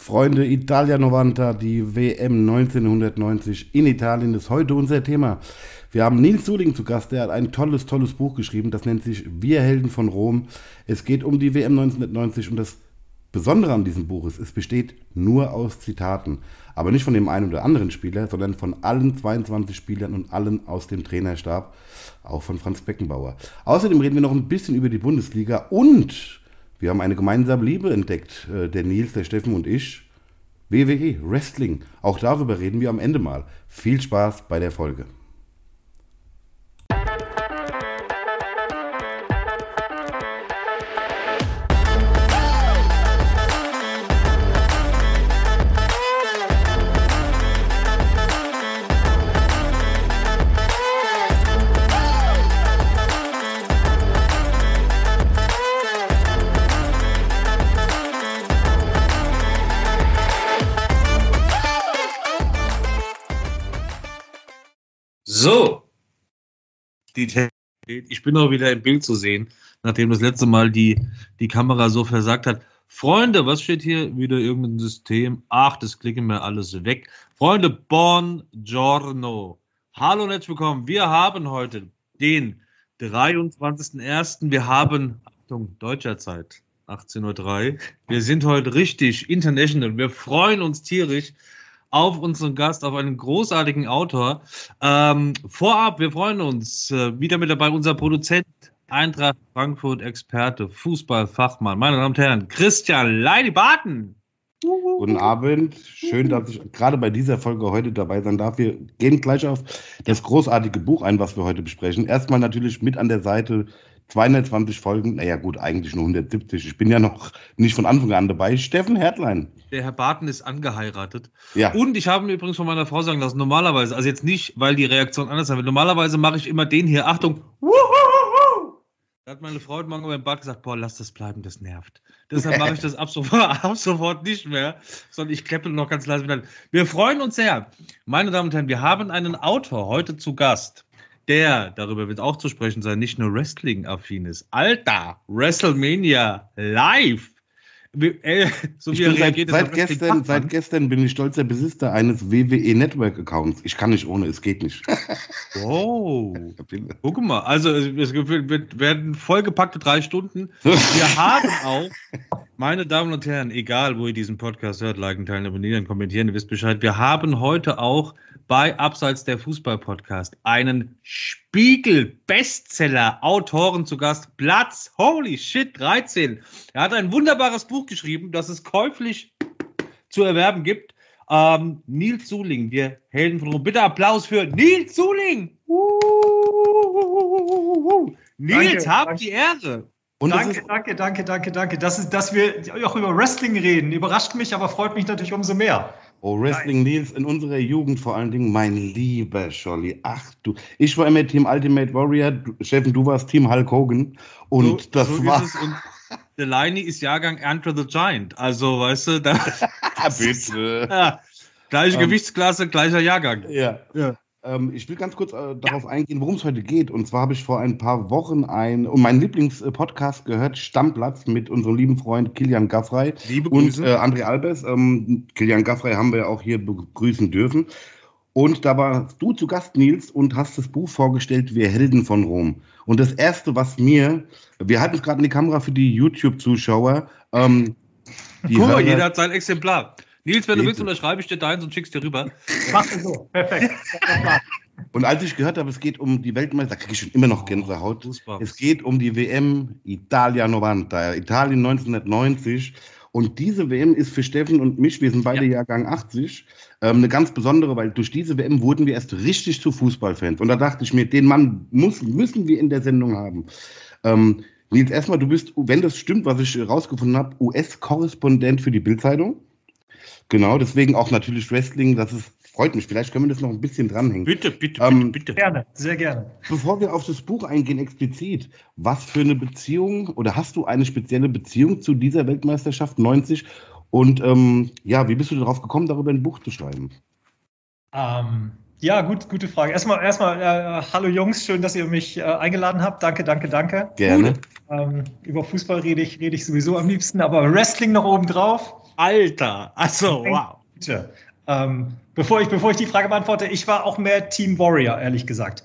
Freunde, Italia 90, die WM 1990 in Italien ist heute unser Thema. Wir haben Nils Suling zu Gast, der hat ein tolles Buch geschrieben, das nennt sich Wir Helden von Rom. Es geht um die WM 1990 und das Besondere an diesem Buch ist, es besteht nur aus Zitaten. Aber nicht von dem einen oder anderen Spieler, sondern von allen 22 Spielern und allen aus dem Trainerstab, auch von Franz Beckenbauer. Außerdem reden wir noch ein bisschen über die Bundesliga und wir haben eine gemeinsame Liebe entdeckt, der Nils, der Steffen und ich. WWE, Wrestling. Auch darüber reden wir am Ende mal. Viel Spaß bei der Folge. So, ich bin auch wieder im Bild zu sehen, nachdem das letzte Mal die Kamera so versagt hat. Freunde, was steht hier? Wieder irgendein System. Ach, das klicken wir alles weg. Freunde, buongiorno. Hallo und herzlich willkommen. Wir haben heute den 23.01. Wir haben, Achtung, deutscher Zeit, 18:03 Uhr. Wir sind heute richtig international. Wir freuen uns tierisch auf unseren Gast, auf einen großartigen Autor. Vorab, wir freuen uns, wieder mit dabei unser Produzent, Eintracht Frankfurt Experte, Fußballfachmann, meine Damen und Herren, Christian Leidi-Barton. Guten Abend, schön, dass ich gerade bei dieser Folge heute dabei sein darf. Wir gehen gleich auf das großartige Buch ein, was wir heute besprechen. Erstmal natürlich mit an der Seite 220 Folgen, naja gut, eigentlich nur 170. Ich bin ja noch nicht von Anfang an dabei. Steffen Hertlein. Der Herr Barton ist angeheiratet. Ja. Und ich habe mir übrigens von meiner Frau sagen lassen, normalerweise, also jetzt nicht, weil die Reaktion anders sein wird, normalerweise mache ich immer den hier, Achtung, da hat meine Frau heute Morgen beim Bad gesagt, boah, lass das bleiben, das nervt. Deshalb mache ich das ab sofort nicht mehr, sondern ich kleppe noch ganz leise wieder. Wir freuen uns sehr. Meine Damen und Herren, wir haben einen Autor heute zu Gast, der, darüber wird auch zu sprechen sein, nicht nur Wrestling-affin ist. Alter, WrestleMania live. So wie seit gestern bin ich stolzer Besitzer eines WWE Network Accounts. Ich kann nicht ohne, es geht nicht. Wow. Guck mal, also es werden vollgepackte 3 Stunden. Wir haben auch, meine Damen und Herren, egal wo ihr diesen Podcast hört, liken, teilen, abonnieren, kommentieren, ihr wisst Bescheid. Wir haben heute auch bei Abseits der Fußball-Podcast einen Spiegel-Bestseller-Autoren zu Gast. Platz, holy shit, 13. Er hat ein wunderbares Buch geschrieben, das es käuflich zu erwerben gibt. Nils Suling, wir Helden von Rom. Bitte Applaus für Nils Suling. Nils, habt die Ehre. Und danke. Dass wir auch über Wrestling reden, überrascht mich, aber freut mich natürlich umso mehr. Oh, Wrestling Nils, in unserer Jugend vor allen Dingen, mein lieber Scholli. Ach du, ich war immer Team Ultimate Warrior, Steffen, du warst Team Hulk Hogan. Und so, das so war... Und der Leini ist Jahrgang Andre the Giant. Also, weißt du, da... Bitte. Ja, gleiche Gewichtsklasse, gleicher Jahrgang. Ja. Ich will ganz kurz darauf eingehen, worum es heute geht. Und zwar habe ich vor ein paar Wochen meinen Lieblingspodcast gehört, Stammplatz, mit unserem lieben Freund Kilian Gaffrey und André Albers. Kilian Gaffrey haben wir auch hier begrüßen dürfen. Und da warst du zu Gast, Nils, und hast das Buch vorgestellt, Wir Helden von Rom. Und das Erste, wir halten es gerade in die Kamera für die YouTube-Zuschauer. Guck mal, jeder hat sein Exemplar. Nils, wenn du willst, unterschreibe ich dir deins und schickst dir rüber. Mach es so, perfekt. Und als ich gehört habe, es geht um die Weltmeister, da kriege ich schon immer noch Gänsehaut. Es geht um die WM Italia 90, Italien 1990. Und diese WM ist für Steffen und mich, wir sind beide Jahrgang 80, eine ganz besondere, weil durch diese WM wurden wir erst richtig zu Fußballfans. Und da dachte ich mir, den Mann müssen wir in der Sendung haben. Nils, erstmal, du bist, wenn das stimmt, was ich rausgefunden habe, US-Korrespondent für die Bild-Zeitung. Genau, deswegen auch natürlich Wrestling, freut mich. Vielleicht können wir das noch ein bisschen dranhängen. Bitte. Gerne, sehr gerne. Bevor wir auf das Buch eingehen, explizit, was für eine Beziehung oder hast du eine spezielle Beziehung zu dieser Weltmeisterschaft 90? Und wie bist du darauf gekommen, darüber ein Buch zu schreiben? Ja, gute Frage. Erstmal hallo Jungs, schön, dass ihr mich eingeladen habt. Danke. Gerne. Über Fußball rede ich sowieso am liebsten, aber Wrestling noch oben drauf. Alter, also wow. Bevor ich die Frage beantworte, ich war auch mehr Team Warrior, ehrlich gesagt.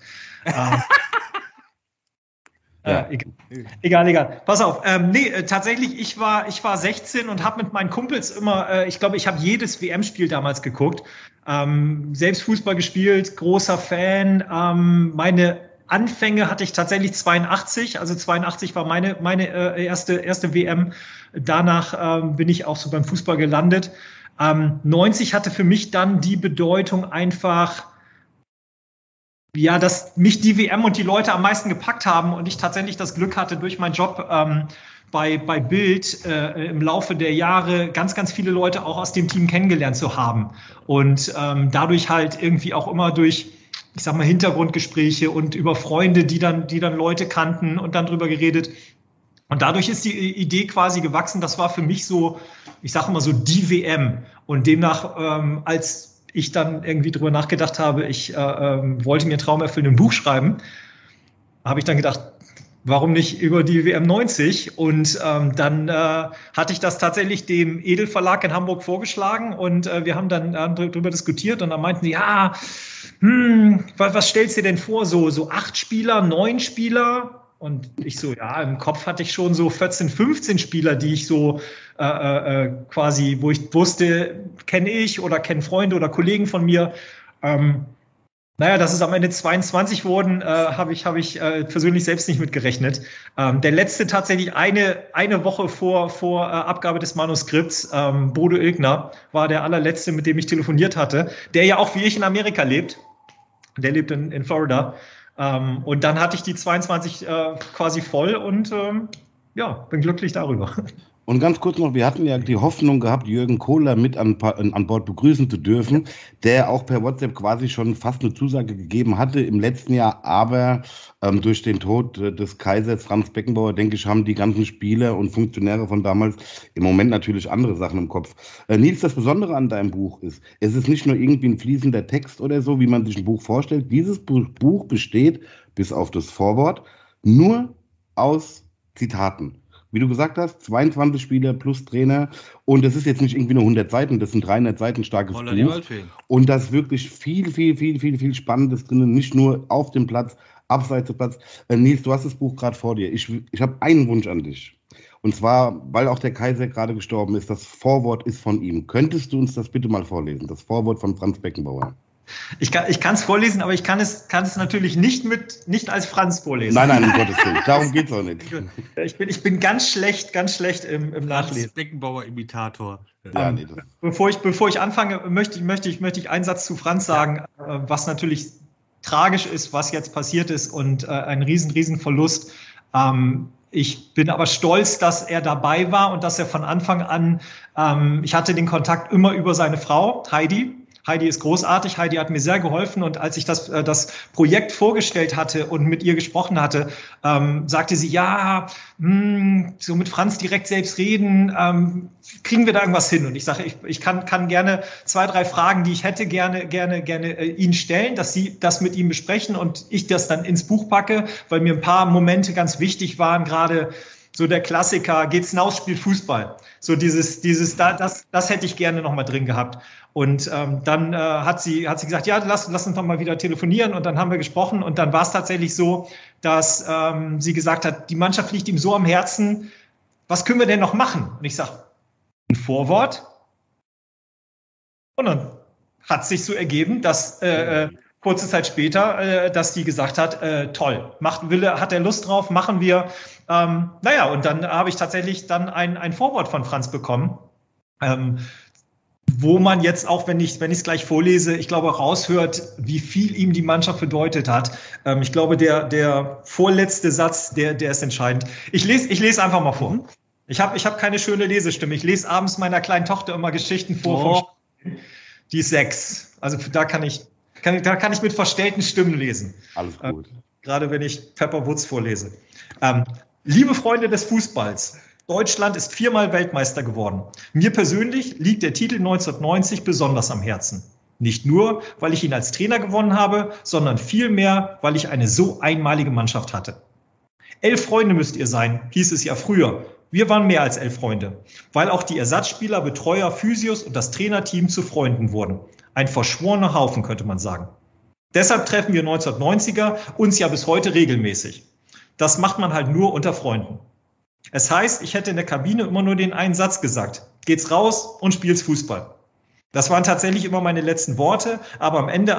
Ja. Egal. Pass auf. Tatsächlich, ich war 16 und habe mit meinen Kumpels immer, ich glaube, ich habe jedes WM-Spiel damals geguckt. Selbst Fußball gespielt, großer Fan. Meine Anfänge hatte ich tatsächlich 82. Also 82 war meine erste WM. Danach bin ich auch so beim Fußball gelandet. 90 hatte für mich dann die Bedeutung einfach, ja, dass mich die WM und die Leute am meisten gepackt haben und ich tatsächlich das Glück hatte, durch meinen Job bei Bild im Laufe der Jahre ganz, ganz viele Leute auch aus dem Team kennengelernt zu haben. Und dadurch halt irgendwie auch immer durch, ich sag mal, Hintergrundgespräche und über Freunde, die dann Leute kannten und dann drüber geredet. Und dadurch ist die Idee quasi gewachsen. Das war für mich so, ich sage immer so, die WM. Und demnach, als ich dann irgendwie drüber nachgedacht habe, ich wollte mir Traum erfüllen, ein Buch schreiben, habe ich dann gedacht, warum nicht über die WM 90? Und dann hatte ich das tatsächlich dem Edel Verlag in Hamburg vorgeschlagen und wir haben dann darüber diskutiert und dann meinten sie, ja, was stellst du dir denn vor? So 8 Spieler, 9 Spieler? Und ich so, ja, im Kopf hatte ich schon so 14, 15 Spieler, die ich so quasi, wo ich wusste, kenne ich oder kennen Freunde oder Kollegen von mir. Dass es am Ende 22 wurden, habe ich persönlich selbst nicht mitgerechnet. Der letzte tatsächlich eine Woche vor Abgabe des Manuskripts, Bodo Ilgner, war der allerletzte, mit dem ich telefoniert hatte, der ja auch wie ich in Amerika lebt. Der lebt in Florida. Und dann hatte ich die 22 quasi voll und bin glücklich darüber. Und ganz kurz noch, wir hatten ja die Hoffnung gehabt, Jürgen Kohler mit an Bord begrüßen zu dürfen, der auch per WhatsApp quasi schon fast eine Zusage gegeben hatte im letzten Jahr, aber durch den Tod des Kaisers Franz Beckenbauer, denke ich, haben die ganzen Spieler und Funktionäre von damals im Moment natürlich andere Sachen im Kopf. Nils, das Besondere an deinem Buch ist, es ist nicht nur irgendwie ein fließender Text oder so, wie man sich ein Buch vorstellt. Dieses Buch besteht, bis auf das Vorwort, nur aus Zitaten. Wie du gesagt hast, 22 Spieler plus Trainer und das ist jetzt nicht irgendwie nur 100 Seiten, das sind 300 Seiten starkes Buch und das ist wirklich viel Spannendes drin, nicht nur auf dem Platz, abseits des Platz. Nils, du hast das Buch gerade vor dir. Ich habe einen Wunsch an dich und zwar, weil auch der Kaiser gerade gestorben ist, das Vorwort ist von ihm. Könntest du uns das bitte mal vorlesen, das Vorwort von Franz Beckenbauer? Ich kann es vorlesen, aber ich kann es natürlich nicht als Franz vorlesen. Nein, um Gottes Willen. Darum geht es auch nicht. Ich bin ganz schlecht im Nachlesen. Beckenbauer-Imitator. Ja, bevor ich anfange, möchte ich einen Satz zu Franz sagen, was natürlich tragisch ist, was jetzt passiert ist und ein riesen Verlust. Ich bin aber stolz, dass er dabei war und dass er von Anfang an, ich hatte den Kontakt immer über seine Frau, Heidi. Heidi ist großartig, Heidi hat mir sehr geholfen und als ich das Projekt vorgestellt hatte und mit ihr gesprochen hatte, sagte sie, ja, so mit Franz direkt selbst reden, kriegen wir da irgendwas hin? Und ich sage, ich kann gerne 2, 3 Fragen, die ich hätte, gerne Ihnen stellen, dass Sie das mit ihm besprechen und ich das dann ins Buch packe, weil mir ein paar Momente ganz wichtig waren, gerade so der Klassiker, geht's hinaus, spielt Fußball. So das hätte ich gerne noch mal drin gehabt. Und dann hat sie gesagt, ja, lass uns doch mal wieder telefonieren. Und dann haben wir gesprochen. Und dann war es tatsächlich so, dass sie gesagt hat, die Mannschaft liegt ihm so am Herzen. Was können wir denn noch machen? Und ich sage, ein Vorwort. Und dann hat es sich so ergeben, dass kurze Zeit später, dass die gesagt hat, toll, hat er Lust drauf, machen wir. Und dann habe ich tatsächlich dann ein Vorwort von Franz bekommen, wo man jetzt auch, wenn ich es gleich vorlese, ich glaube raushört, wie viel ihm die Mannschaft bedeutet hat. Ich glaube, der vorletzte Satz, der ist entscheidend. Ich lese einfach mal vor. Ich hab keine schöne Lesestimme. Ich lese abends meiner kleinen Tochter immer Geschichten vor. Die ist 6. Also da kann ich mit verstellten Stimmen lesen. Alles gut. Gerade wenn ich Pepper Woods vorlese. Liebe Freunde des Fußballs, Deutschland ist 4-mal Weltmeister geworden. Mir persönlich liegt der Titel 1990 besonders am Herzen. Nicht nur, weil ich ihn als Trainer gewonnen habe, sondern vielmehr, weil ich eine so einmalige Mannschaft hatte. 11 Freunde müsst ihr sein, hieß es ja früher. Wir waren mehr als 11 Freunde, weil auch die Ersatzspieler, Betreuer, Physios und das Trainerteam zu Freunden wurden. Ein verschworener Haufen, könnte man sagen. Deshalb treffen wir 1990er uns ja bis heute regelmäßig. Das macht man halt nur unter Freunden. Es heißt, ich hätte in der Kabine immer nur den einen Satz gesagt. Geht's raus und spielst Fußball. Das waren tatsächlich immer meine letzten Worte, aber am Ende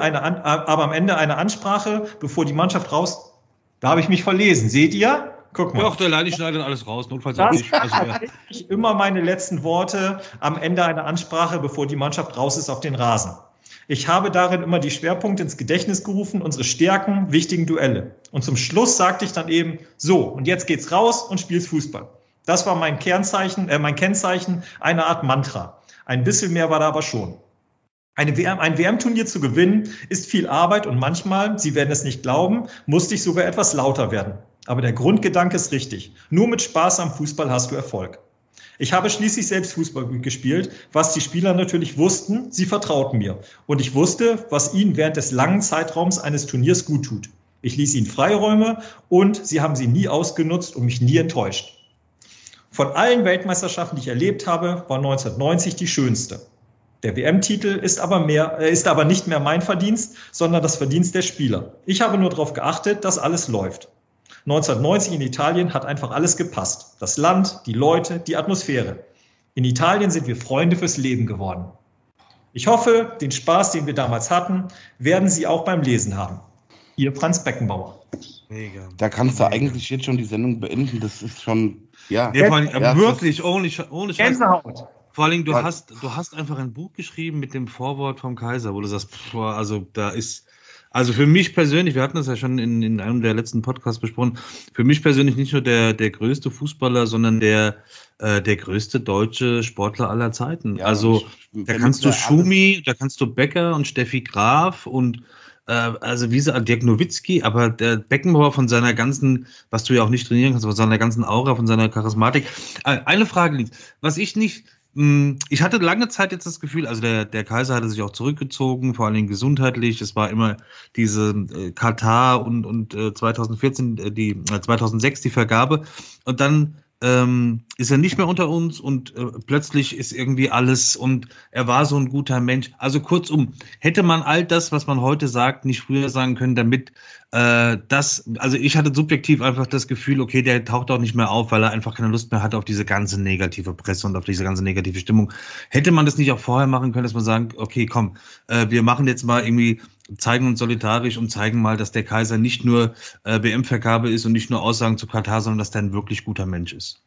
einer Ansprache, bevor die Mannschaft raus, da habe ich mich verlesen. Seht ihr? Guck mal. Ja, auch der Leini schneidet alles raus, notfalls auch nicht. Also, ja. Immer meine letzten Worte am Ende einer Ansprache, bevor die Mannschaft raus ist auf den Rasen. Ich habe darin immer die Schwerpunkte ins Gedächtnis gerufen, unsere Stärken, wichtigen Duelle. Und zum Schluss sagte ich dann eben, so, und jetzt geht's raus und spielst Fußball. Das war mein Kennzeichen, eine Art Mantra. Ein bisschen mehr war da aber schon. Ein WM-Turnier zu gewinnen, ist viel Arbeit und manchmal, Sie werden es nicht glauben, musste ich sogar etwas lauter werden. Aber der Grundgedanke ist richtig. Nur mit Spaß am Fußball hast du Erfolg. Ich habe schließlich selbst Fußball gespielt, was die Spieler natürlich wussten, sie vertrauten mir. Und ich wusste, was ihnen während des langen Zeitraums eines Turniers gut tut. Ich ließ ihnen Freiräume und sie haben sie nie ausgenutzt und mich nie enttäuscht. Von allen Weltmeisterschaften, die ich erlebt habe, war 1990 die schönste. Der WM-Titel ist aber nicht mehr mein Verdienst, sondern das Verdienst der Spieler. Ich habe nur darauf geachtet, dass alles läuft. 1990 in Italien hat einfach alles gepasst. Das Land, die Leute, die Atmosphäre. In Italien sind wir Freunde fürs Leben geworden. Ich hoffe, den Spaß, den wir damals hatten, werden Sie auch beim Lesen haben. Ihr Franz Beckenbauer. Mega. Da kannst du eigentlich jetzt schon die Sendung beenden. Das ist schon, ja. Nee, vor allem, wirklich, ohne Scheiß. Gänsehaut. Vor allem, du hast einfach ein Buch geschrieben mit dem Vorwort vom Kaiser, wo du sagst, also da ist... Also für mich persönlich, wir hatten das ja schon in einem der letzten Podcasts besprochen, für mich persönlich nicht nur der größte Fußballer, sondern der größte deutsche Sportler aller Zeiten. Ja, also da kannst du Schumi, da kannst du Becker und Steffi Graf und also wie gesagt, Dirk Nowitzki, aber der Beckenbauer von seiner ganzen, was du ja auch nicht trainieren kannst, von seiner ganzen Aura, von seiner Charismatik. Eine Frage liegt, was ich nicht... Ich hatte lange Zeit jetzt das Gefühl, also der Kaiser hatte sich auch zurückgezogen, vor allem gesundheitlich. Es war immer diese Katar und 2014, 2006 die Vergabe. Und dann ist er nicht mehr unter uns und plötzlich ist irgendwie alles und er war so ein guter Mensch. Also kurzum, hätte man all das, was man heute sagt, nicht früher sagen können, damit also ich hatte subjektiv einfach das Gefühl, okay, der taucht auch nicht mehr auf, weil er einfach keine Lust mehr hatte auf diese ganze negative Presse und auf diese ganze negative Stimmung. Hätte man das nicht auch vorher machen können, dass man sagen, okay, komm, wir machen jetzt mal irgendwie, zeigen uns solidarisch und zeigen mal, dass der Kaiser nicht nur WM-Vergabe ist und nicht nur Aussagen zu Katar, sondern dass der ein wirklich guter Mensch ist.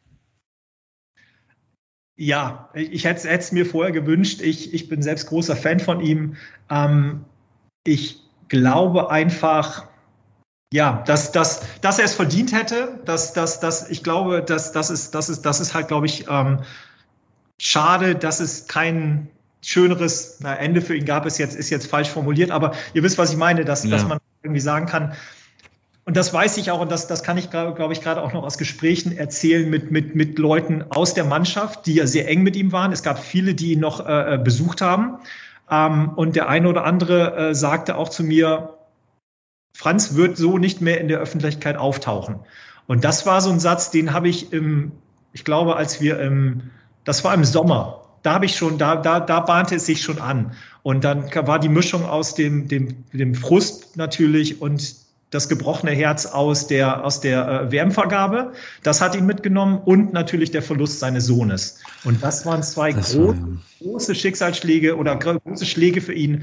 Ja, ich hätte es mir vorher gewünscht. Ich bin selbst großer Fan von ihm. Ich glaube einfach, ja, dass er es verdient hätte. Ich glaube, das ist halt, glaube ich, schade, dass es kein schöneres Ende für ihn gab. Ist jetzt falsch formuliert, aber ihr wisst, was ich meine, dass man irgendwie sagen kann. Und das weiß ich auch, und das kann ich, glaube ich, gerade auch noch aus Gesprächen erzählen mit Leuten aus der Mannschaft, die ja sehr eng mit ihm waren. Es gab viele, die ihn noch besucht haben. Und der eine oder andere sagte auch zu mir, Franz wird so nicht mehr in der Öffentlichkeit auftauchen. Und das war so ein Satz, den habe ich ich glaube, das war im Sommer. Da habe ich schon, da bahnte es sich schon an. Und dann war die Mischung aus dem Frust natürlich und das gebrochene Herz aus der WM-Vergabe. Das hat ihn mitgenommen und natürlich der Verlust seines Sohnes. Und das waren zwei große Schicksalsschläge oder große Schläge für ihn,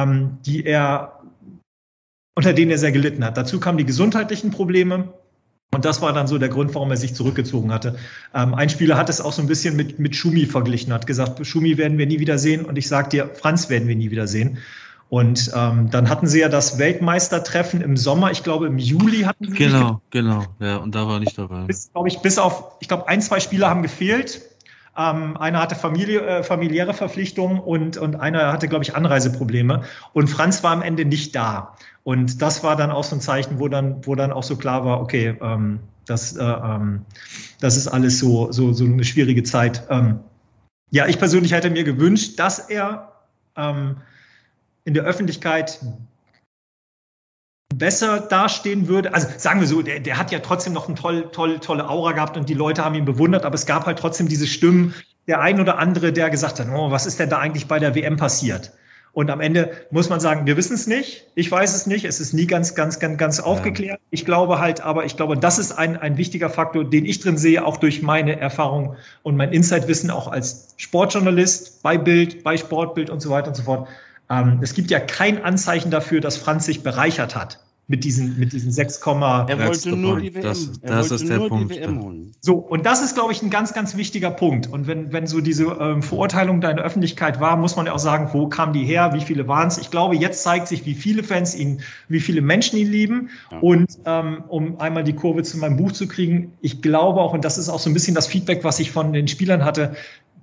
unter denen er sehr gelitten hat. Dazu kamen die gesundheitlichen Probleme. Und das war dann so der Grund, warum er sich zurückgezogen hatte. Ein Spieler hat es auch so ein bisschen mit Schumi verglichen, hat gesagt, Schumi werden wir nie wieder sehen. Und ich sage dir, Franz werden wir nie wieder sehen. Und dann hatten sie ja das Weltmeistertreffen im Sommer, ich glaube im Juli hatten sie. Genau, ja, und da war er nicht dabei. Bis auf, 1, 2 Spieler haben gefehlt. Einer hatte familiäre Verpflichtungen und einer hatte, glaube ich, Anreiseprobleme. Und Franz war am Ende nicht da. Und das war dann auch so ein Zeichen, wo dann auch so klar war, okay, das ist alles so eine schwierige Zeit. Ja, ich persönlich hätte mir gewünscht, dass er in der Öffentlichkeit besser dastehen würde. Also sagen wir so, der hat ja trotzdem noch eine tolle Aura gehabt und die Leute haben ihn bewundert, aber es gab halt trotzdem diese Stimmen, der ein oder andere, der gesagt hat, oh, was ist denn da eigentlich bei der WM passiert? Und am Ende muss man sagen, wir wissen es nicht, ich weiß es nicht, es ist nie ganz aufgeklärt. Ich glaube, das ist ein wichtiger Faktor, den ich drin sehe, auch durch meine Erfahrung und mein Insight-Wissen auch als Sportjournalist bei Bild, bei Sportbild und so weiter und so fort. Es gibt ja kein Anzeichen dafür, dass Franz sich bereichert hat mit diesen 6, er wollte nur die WM. Das ist der Punkt. holen. So, und das ist, glaube ich, ein ganz wichtiger Punkt. Und wenn so diese Verurteilung da in der Öffentlichkeit war, muss man ja auch sagen, wo kamen die her, wie viele waren es? Ich glaube, jetzt zeigt sich, wie viele Menschen ihn lieben. Ja. Und um einmal die Kurve zu meinem Buch zu kriegen, ich glaube auch, und das ist auch so ein bisschen das Feedback, was ich von den Spielern hatte,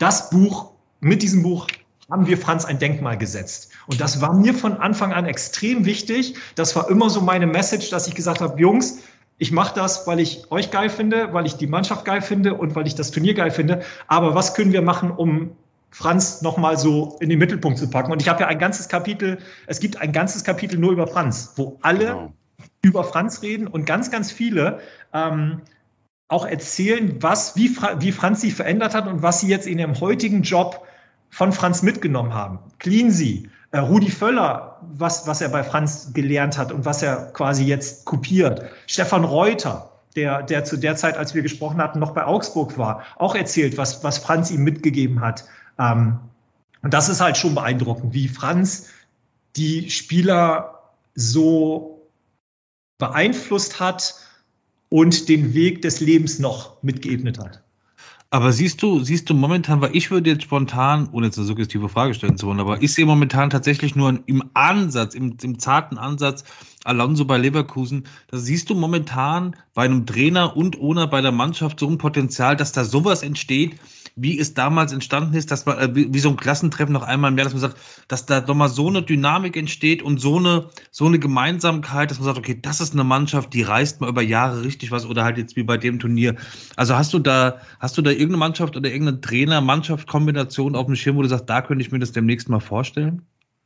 mit diesem Buch haben wir Franz ein Denkmal gesetzt. Und das war mir von Anfang an extrem wichtig. Das war immer so meine Message, dass ich gesagt habe, Jungs, ich mache das, weil ich euch geil finde, weil ich die Mannschaft geil finde und weil ich das Turnier geil finde. Aber was können wir machen, um Franz nochmal so in den Mittelpunkt zu packen? Und ich habe ja es gibt ein ganzes Kapitel nur über Franz, wo alle über Franz reden und ganz viele auch erzählen, wie Franz sie verändert hat und was sie jetzt in ihrem heutigen Job von Franz mitgenommen haben. Cleansea, Rudi Völler, was er bei Franz gelernt hat und was er quasi jetzt kopiert. Stefan Reuter, der zu der Zeit, als wir gesprochen hatten, noch bei Augsburg war, auch erzählt, was Franz ihm mitgegeben hat. Und das ist halt schon beeindruckend, wie Franz die Spieler so beeinflusst hat und den Weg des Lebens noch mitgeebnet hat. Aber siehst du momentan, weil ich würde jetzt spontan, ohne jetzt eine suggestive Frage stellen zu wollen, aber ich sehe momentan tatsächlich nur im Ansatz, im zarten Ansatz Alonso bei Leverkusen, da siehst du momentan bei einem Trainer und Owner bei der Mannschaft so ein Potenzial, dass da sowas entsteht, wie es damals entstanden ist, dass man, wie so ein Klassentreffen noch einmal mehr, dass man sagt, dass da nochmal so eine Dynamik entsteht und so eine Gemeinsamkeit, dass man sagt, okay, das ist eine Mannschaft, die reißt mal über Jahre richtig was oder halt jetzt wie bei dem Turnier. Also hast du da irgendeine Mannschaft oder irgendeine Trainer-Mannschaft-Kombination auf dem Schirm, wo du sagst, da könnte ich mir das demnächst mal vorstellen?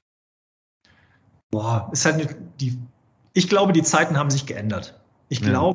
Boah, ich glaube, die Zeiten haben sich geändert. Ich glaube,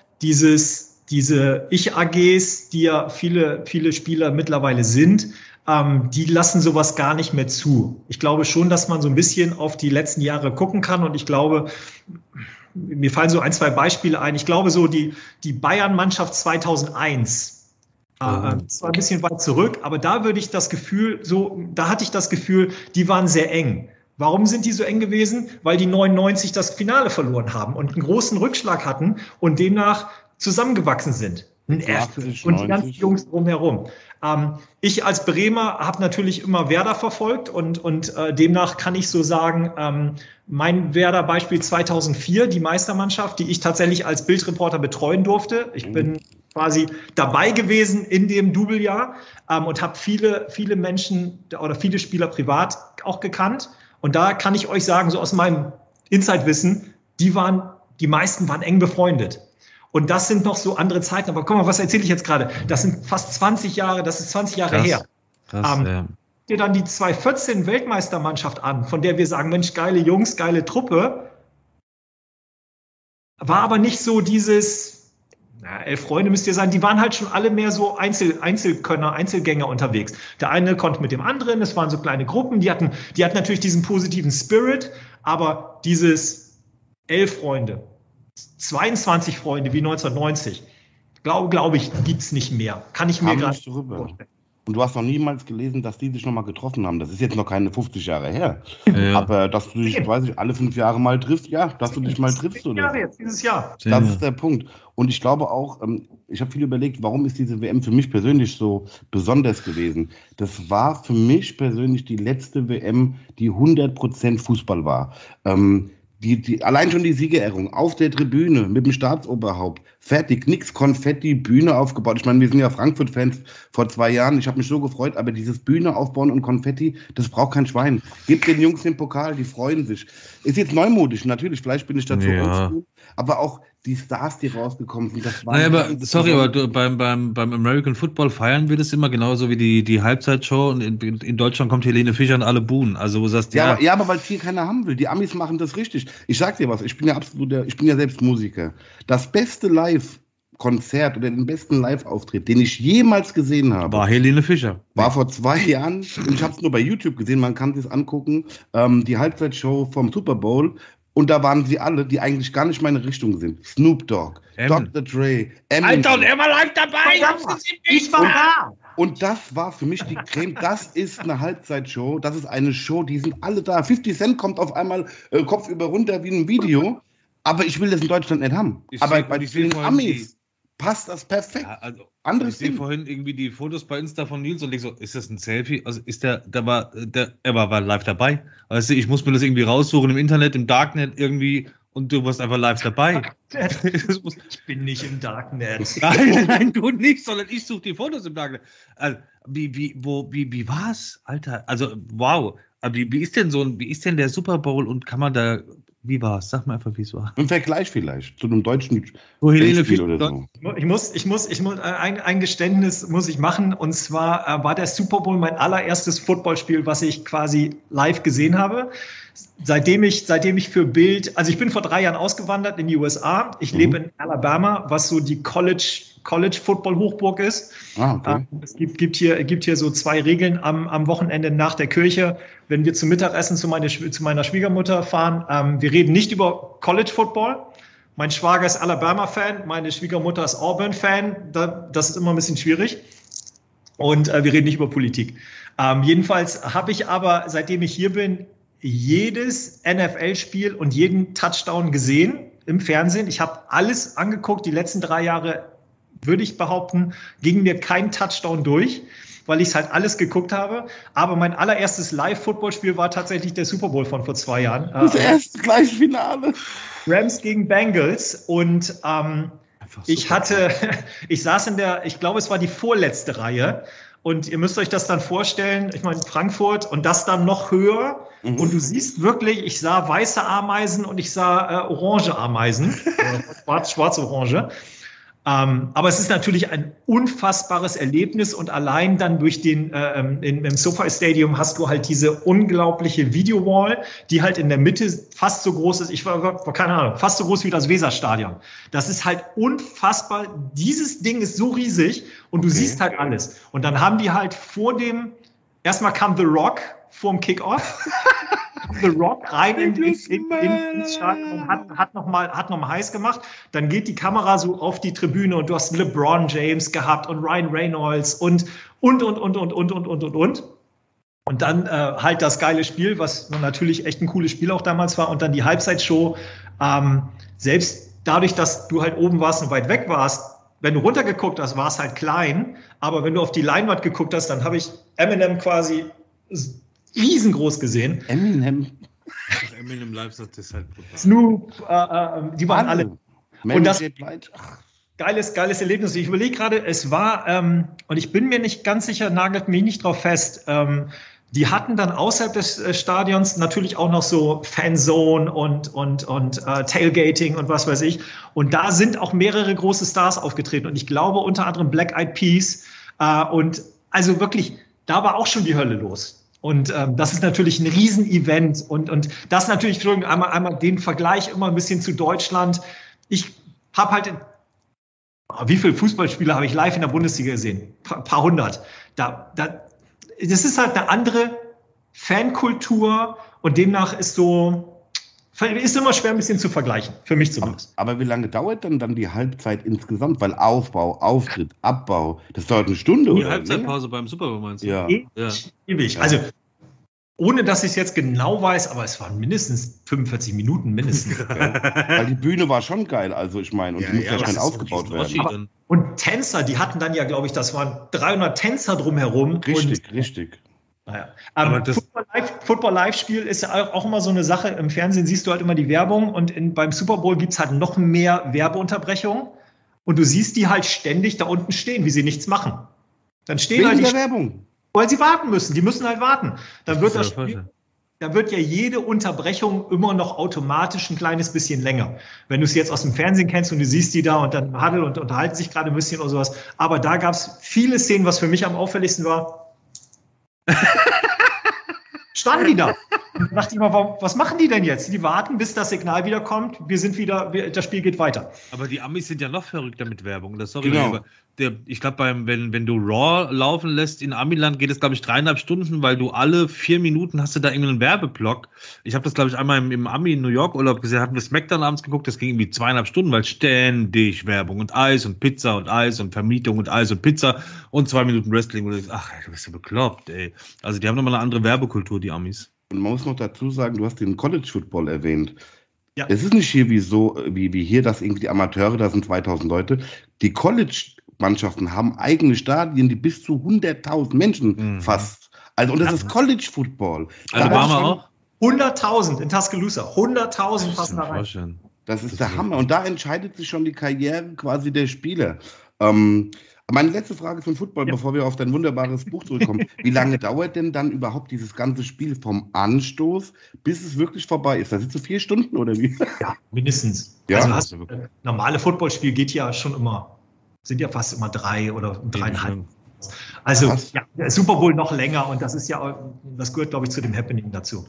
diese Ich-AGs, die ja viele Spieler mittlerweile sind, die lassen sowas gar nicht mehr zu. Ich glaube schon, dass man so ein bisschen auf die letzten Jahre gucken kann und ich glaube, mir fallen so 1, 2 Beispiele ein. Ich glaube so die Bayern-Mannschaft 2001, zwar ein bisschen weit zurück, aber da hatte ich das Gefühl, die waren sehr eng. Warum sind die so eng gewesen? Weil die 99 das Finale verloren haben und einen großen Rückschlag hatten und demnach zusammengewachsen sind. Und die ganzen Jungs drumherum. Ich als Bremer habe natürlich immer Werder verfolgt und demnach kann ich so sagen, mein Werder-Beispiel 2004, die Meistermannschaft, die ich tatsächlich als Bildreporter betreuen durfte. Ich bin quasi dabei gewesen in dem Doublejahr und habe viele Menschen oder viele Spieler privat auch gekannt. Und da kann ich euch sagen, so aus meinem Insight-Wissen, die meisten waren eng befreundet. Und das sind noch so andere Zeiten. Aber guck mal, was erzähle ich jetzt gerade? Das sind fast 20 Jahre, das ist 20 Jahre her. Krass, ja. Dir dann die 2014 Weltmeistermannschaft an, von der wir sagen, Mensch, geile Jungs, geile Truppe. War aber nicht so dieses, 11 Freunde müsst ihr sein, die waren halt schon alle mehr so Einzelkönner, Einzelgänger unterwegs. Der eine konnte mit dem anderen, es waren so kleine Gruppen, die hatten natürlich diesen positiven Spirit, aber dieses 11 Freunde, 22 Freunde wie 1990, glaube ich, gibt es nicht mehr. Kann ich mir gerade vorstellen. Und du hast noch niemals gelesen, dass die sich nochmal getroffen haben. Das ist jetzt noch keine 50 Jahre her. Ja. Aber dass du dich, weiß ich, alle 5 Jahre mal triffst, dass du dich mal triffst. Oder? Jahre jetzt, dieses Jahr. Das ist der Punkt. Und ich glaube auch, ich habe viel überlegt, warum ist diese WM für mich persönlich so besonders gewesen. Das war für mich persönlich die letzte WM, die 100% Fußball war. Allein schon die Siegerehrung auf der Tribüne mit dem Staatsoberhaupt Fertig, nix Konfetti, Bühne aufgebaut. Ich meine, wir sind ja Frankfurt-Fans vor 2 Jahren. Ich habe mich so gefreut, aber dieses Bühne aufbauen und Konfetti, das braucht kein Schwein. Gebt den Jungs den Pokal, die freuen sich. Ist jetzt neumodisch, natürlich, vielleicht bin ich dazu oldschool, aber auch die Stars, die rausgekommen sind, das war... Naja, aber sorry, aber beim American Football feiern wir das immer genauso wie die Halbzeitshow und in Deutschland kommt Helene Fischer und alle buhen. Also wo sagst du, ja, aber weil es hier keiner haben will. Die Amis machen das richtig. Ich sag dir was, ich bin ja selbst Musiker. Das beste Live-Konzert oder den besten Live-Auftritt, den ich jemals gesehen habe, war Helene Fischer. War vor 2 Jahren, und ich habe es nur bei YouTube gesehen, man kann es angucken, die Halbzeitshow vom Super Bowl. Und da waren sie alle, die eigentlich gar nicht meine Richtung sind. Snoop Dogg, Dr. Dre, Eminem. Alter, und er war live dabei! Ich war da! Und das war für mich die Creme. Das ist eine Halbzeitshow. Das ist eine Show, die sind alle da. 50 Cent kommt auf einmal Kopf über runter wie ein Video. Aber ich will das in Deutschland nicht haben. Aber bei den Amis passt das perfekt. Ja, also, ich sehe vorhin irgendwie die Fotos bei Insta von Nils und denke so, ist das ein Selfie? Also er war live dabei. Weißt du, ich muss mir das irgendwie raussuchen im Internet, im Darknet irgendwie und du warst einfach live dabei. Ich bin nicht im Darknet. Nein, du nicht, sondern ich suche die Fotos im Darknet. Also, wie war's, Alter? Also, wow. Aber wie ist denn der Super Bowl und kann man da... Wie war es? Sag mal einfach, wie es war. Im Vergleich vielleicht zu einem deutschen Spiel oder so. Ich muss ein Geständnis muss ich machen. Und zwar war der Super Bowl mein allererstes Footballspiel, was ich quasi live gesehen habe. Seitdem ich für Bild, also ich bin vor 3 Jahren ausgewandert in die USA. Ich lebe in Alabama, was so die College-Football-Hochburg ist. Okay. Es gibt hier so 2 Regeln am Wochenende nach der Kirche. Wenn wir zum Mittagessen zu meiner Schwiegermutter fahren, wir reden nicht über College-Football. Mein Schwager ist Alabama-Fan, meine Schwiegermutter ist Auburn-Fan. Das ist immer ein bisschen schwierig. Und wir reden nicht über Politik. Jedenfalls habe ich aber, seitdem ich hier bin, jedes NFL-Spiel und jeden Touchdown gesehen im Fernsehen. Ich habe alles angeguckt. Die letzten 3 Jahre, würde ich behaupten, ging mir kein Touchdown durch, weil ich es halt alles geguckt habe. Aber mein allererstes Live-Football-Spiel war tatsächlich der Super Bowl von vor 2 Jahren. Das erste gleiche Finale. Rams gegen Bengals. Und ich saß ich glaube, es war die vorletzte Reihe. Und ihr müsst euch das dann vorstellen, ich meine Frankfurt und das dann noch höher. Und du siehst wirklich, ich sah weiße Ameisen und ich sah orange Ameisen, schwarz-orange. Aber es ist natürlich ein unfassbares Erlebnis und allein dann durch im SoFi Stadium hast du halt diese unglaubliche Videowall, die halt in der Mitte fast so groß ist, keine Ahnung, fast so groß wie das Weserstadion. Das ist halt unfassbar. Dieses Ding ist so riesig und du siehst halt alles. Und dann haben die halt erstmal kam The Rock vorm Kickoff. The Rock rein ins Stadion und hat noch mal heiß gemacht. Dann geht die Kamera so auf die Tribüne und du hast LeBron James gehabt und Ryan Reynolds und. Und dann halt das geile Spiel, was natürlich echt ein cooles Spiel auch damals war. Und dann die Halbzeitshow. Selbst dadurch, dass du halt oben warst und weit weg warst, wenn du runtergeguckt hast, war es halt klein. Aber wenn du auf die Leinwand geguckt hast, dann habe ich Eminem quasi riesengroß gesehen. Eminem live, das ist halt brutal. Snoop, die waren alle. Und das geiles Erlebnis. Ich überlege gerade, es war, und ich bin mir nicht ganz sicher, nagelt mich nicht drauf fest, die hatten dann außerhalb des Stadions natürlich auch noch so Fanzone und Tailgating und was weiß ich. Und da sind auch mehrere große Stars aufgetreten. Und ich glaube unter anderem Black Eyed Peas. Und also wirklich, da war auch schon die Hölle los. Und das ist natürlich ein Riesenevent. Und das natürlich, Entschuldigung, einmal den Vergleich immer ein bisschen zu Deutschland. Ich habe halt, wie viele Fußballspieler habe ich live in der Bundesliga gesehen? Paar hundert. Das ist halt eine andere Fankultur und demnach ist immer schwer ein bisschen zu vergleichen, für mich zumindest. Aber wie lange dauert dann die Halbzeit insgesamt? Weil Aufbau, Auftritt, Abbau, das dauert eine Stunde, die oder? Die Halbzeitpause beim Super Bowl meinst du? Ja. Ewig. Also, ohne dass ich es jetzt genau weiß, aber es waren mindestens 45 Minuten, mindestens. Weil die Bühne war schon geil, also ich meine, und die muss ja schnell aufgebaut werden. Und Tänzer, die hatten dann ja, glaube ich, das waren 300 Tänzer drumherum. Richtig. Naja. Aber Football-Live-Spiel ist ja auch immer so eine Sache. Im Fernsehen siehst du halt immer die Werbung und beim Super Bowl gibt es halt noch mehr Werbeunterbrechungen. Und du siehst die halt ständig da unten stehen, wie sie nichts machen. Dann stehen Wegen halt die der Werbung. Weil sie warten müssen. Die müssen halt warten. Dann wird Das das ist ja Spiel, falsch. da wird ja jede Unterbrechung immer noch automatisch ein kleines bisschen länger. Wenn du es jetzt aus dem Fernsehen kennst und du siehst die da und dann Huddle und unterhalten sich gerade ein bisschen oder sowas. Aber da gab es viele Szenen, was für mich am auffälligsten war. Standen die da. Und dachte ich mal, was machen die denn jetzt? Die warten, bis das Signal wieder kommt. Das Spiel geht weiter. Aber die Amis sind ja noch verrückter mit Werbung. Genau. Aber ich glaube, wenn du Raw laufen lässt in Amiland, geht es, glaube ich, 3,5 Stunden, weil du alle 4 Minuten hast du da irgendeinen Werbeblock. Ich habe das, glaube ich, einmal im Ami in New York Urlaub gesehen, hatten wir SmackDown abends geguckt, das ging irgendwie 2,5 Stunden, weil ständig Werbung und Eis und Pizza und Eis und Vermietung und Eis und Pizza und 2 Minuten Wrestling. Und du denkst, ach, du bist ja bekloppt, ey. Also die haben nochmal eine andere Werbekultur, die Amis. Und man muss noch dazu sagen, du hast den College Football erwähnt. Ja. Es ist nicht hier wie hier, dass irgendwie die Amateure, da sind 2000 Leute. Die College-Mannschaften haben eigene Stadien, die bis zu 100.000 Menschen fast. Also, und das ist College Football. Alabama auch? 100.000 in Tuscaloosa. 100.000 passen da rein. Das ist der Hammer. Und da entscheidet sich schon die Karriere quasi der Spieler. Meine letzte Frage zum Football, bevor wir auf dein wunderbares Buch zurückkommen. Wie lange dauert denn dann überhaupt dieses ganze Spiel vom Anstoß, bis es wirklich vorbei ist? Da sind so 4 Stunden oder wie? Ja, mindestens. Ja? Also normale Footballspiel geht ja schon immer, sind ja fast immer 3 oder 3,5. Also ja, der Super Bowl noch länger und das gehört, glaube ich, zu dem Happening dazu.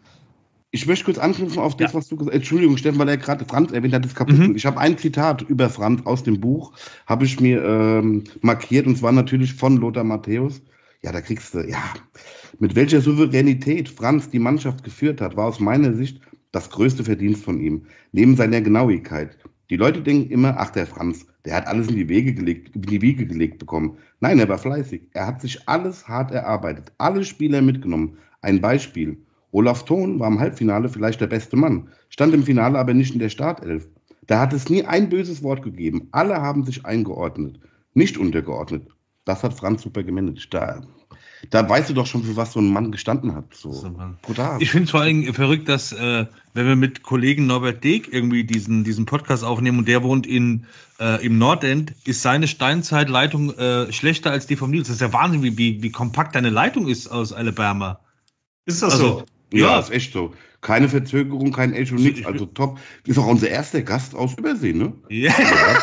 Ich möchte kurz anknüpfen auf das, was du gesagt hast. Entschuldigung, Steffen, weil er gerade Franz erwähnt hat, das Kapitel. Ich habe ein Zitat über Franz aus dem Buch, habe ich mir markiert, und zwar natürlich von Lothar Matthäus. Ja, da kriegst du, ja, mit welcher Souveränität Franz die Mannschaft geführt hat, war aus meiner Sicht das größte Verdienst von ihm, neben seiner Genauigkeit. Die Leute denken immer, ach, der Franz, der hat alles in die Wiege gelegt bekommen. Nein, er war fleißig. Er hat sich alles hart erarbeitet, alle Spieler mitgenommen. Ein Beispiel. Olaf Thon war im Halbfinale vielleicht der beste Mann, stand im Finale aber nicht in der Startelf. Da hat es nie ein böses Wort gegeben. Alle haben sich eingeordnet, nicht untergeordnet. Das hat Franz super gemanagt. Da weißt du doch schon, für was so ein Mann gestanden hat. So brutal. Ich finde es vor allem verrückt, dass, wenn wir mit Kollegen Norbert Deek irgendwie diesen Podcast aufnehmen und der wohnt im Nordend, ist seine Steinzeitleitung schlechter als die vom Nils. Das ist ja Wahnsinn, wie kompakt deine Leitung ist aus Alabama. Ist das so? Ja, ist echt so. Keine Verzögerung, kein Echo, nichts. Also top. Ist auch unser erster Gast aus Übersee, ne? Ja.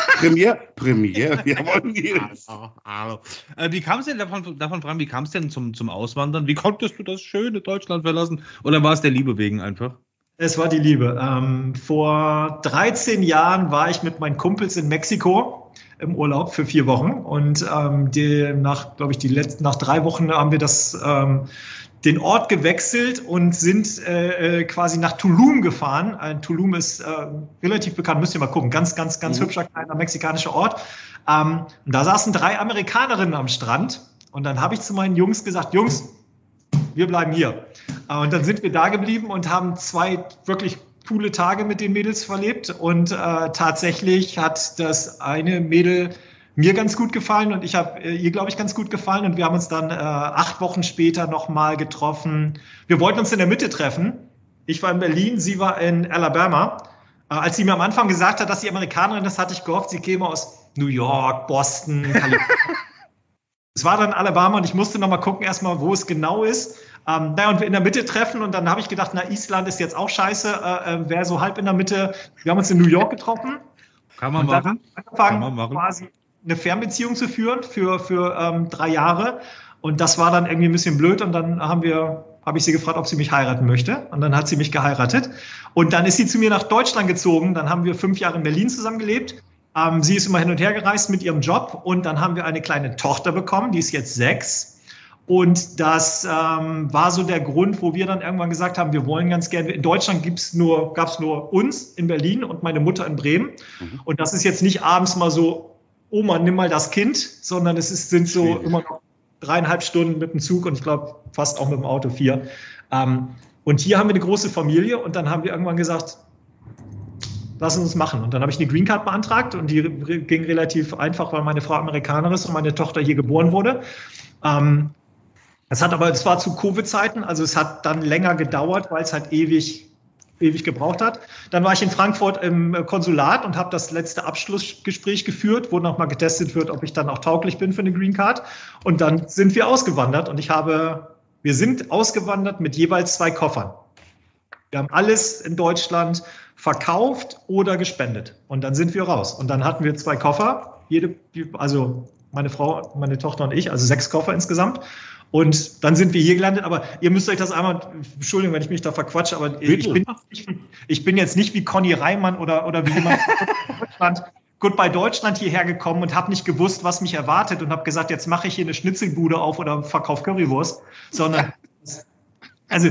Premiere. Jawohl, Wie kam es denn davon fragen, wie kam es denn zum Auswandern? Wie konntest du das schöne Deutschland verlassen? Oder war es der Liebe wegen einfach? Es war die Liebe. Vor 13 Jahren war ich mit meinen Kumpels in Mexiko im Urlaub für 4 Wochen. Und nach 3 Wochen haben wir den Ort gewechselt und sind quasi nach Tulum gefahren. Tulum ist relativ bekannt, müsst ihr mal gucken. Ganz hübscher, kleiner mexikanischer Ort. Und da saßen 3 Amerikanerinnen am Strand. Und dann habe ich zu meinen Jungs gesagt, Jungs, wir bleiben hier. Und dann sind wir da geblieben und haben 2 wirklich coole Tage mit den Mädels verlebt. Und tatsächlich hat das eine Mädel mir ganz gut gefallen und ich habe ihr, glaube ich, ganz gut gefallen. Und wir haben uns dann 8 Wochen später nochmal getroffen. Wir wollten uns in der Mitte treffen. Ich war in Berlin, sie war in Alabama. Als sie mir am Anfang gesagt hat, dass sie Amerikanerin ist, hatte ich gehofft, sie käme aus New York, Boston, Kalifornien. Es war dann Alabama und ich musste nochmal gucken, erstmal, wo es genau ist. Und wir in der Mitte treffen und dann habe ich gedacht, Island ist jetzt auch scheiße, wäre so halb in der Mitte. Wir haben uns in New York getroffen. Kann man machen. Angefangen, quasi eine Fernbeziehung zu führen für 3 Jahre. Und das war dann irgendwie ein bisschen blöd. Und dann habe ich sie gefragt, ob sie mich heiraten möchte. Und dann hat sie mich geheiratet. Und dann ist sie zu mir nach Deutschland gezogen. Dann haben wir 5 Jahre in Berlin zusammengelebt. Sie ist immer hin und her gereist mit ihrem Job. Und dann haben wir eine kleine Tochter bekommen, die ist jetzt 6. Und das war so der Grund, wo wir dann irgendwann gesagt haben, wir wollen ganz gerne, in Deutschland gab es nur uns in Berlin und meine Mutter in Bremen. Und das ist jetzt nicht abends mal so, Oma, nimm mal das Kind, sondern sind so immer noch 3,5 Stunden mit dem Zug und ich glaube fast auch mit dem Auto 4. Und hier haben wir eine große Familie und dann haben wir irgendwann gesagt, lass uns das machen. Und dann habe ich eine Green Card beantragt und die ging relativ einfach, weil meine Frau Amerikanerin ist und meine Tochter hier geboren wurde. Das war zu Covid-Zeiten, also es hat dann länger gedauert, weil es halt ewig ewig gebraucht hat. Dann war ich in Frankfurt im Konsulat und habe das letzte Abschlussgespräch geführt, wo nochmal getestet wird, ob ich dann auch tauglich bin für eine Green Card. Und dann sind wir ausgewandert und wir sind ausgewandert mit jeweils 2 Koffern. Wir haben alles in Deutschland verkauft oder gespendet. Und dann sind wir raus. Und dann hatten wir 2 Koffer, also meine Frau, meine Tochter und ich, also 6 Koffer insgesamt. Und dann sind wir hier gelandet. Aber ihr müsst euch das einmal, Entschuldigung, wenn ich mich da verquatsche, aber ich bin jetzt nicht wie Conny Reimann oder wie jemand bei Deutschland hierher gekommen und habe nicht gewusst, was mich erwartet und habe gesagt, jetzt mache ich hier eine Schnitzelbude auf oder verkaufe Currywurst, sondern also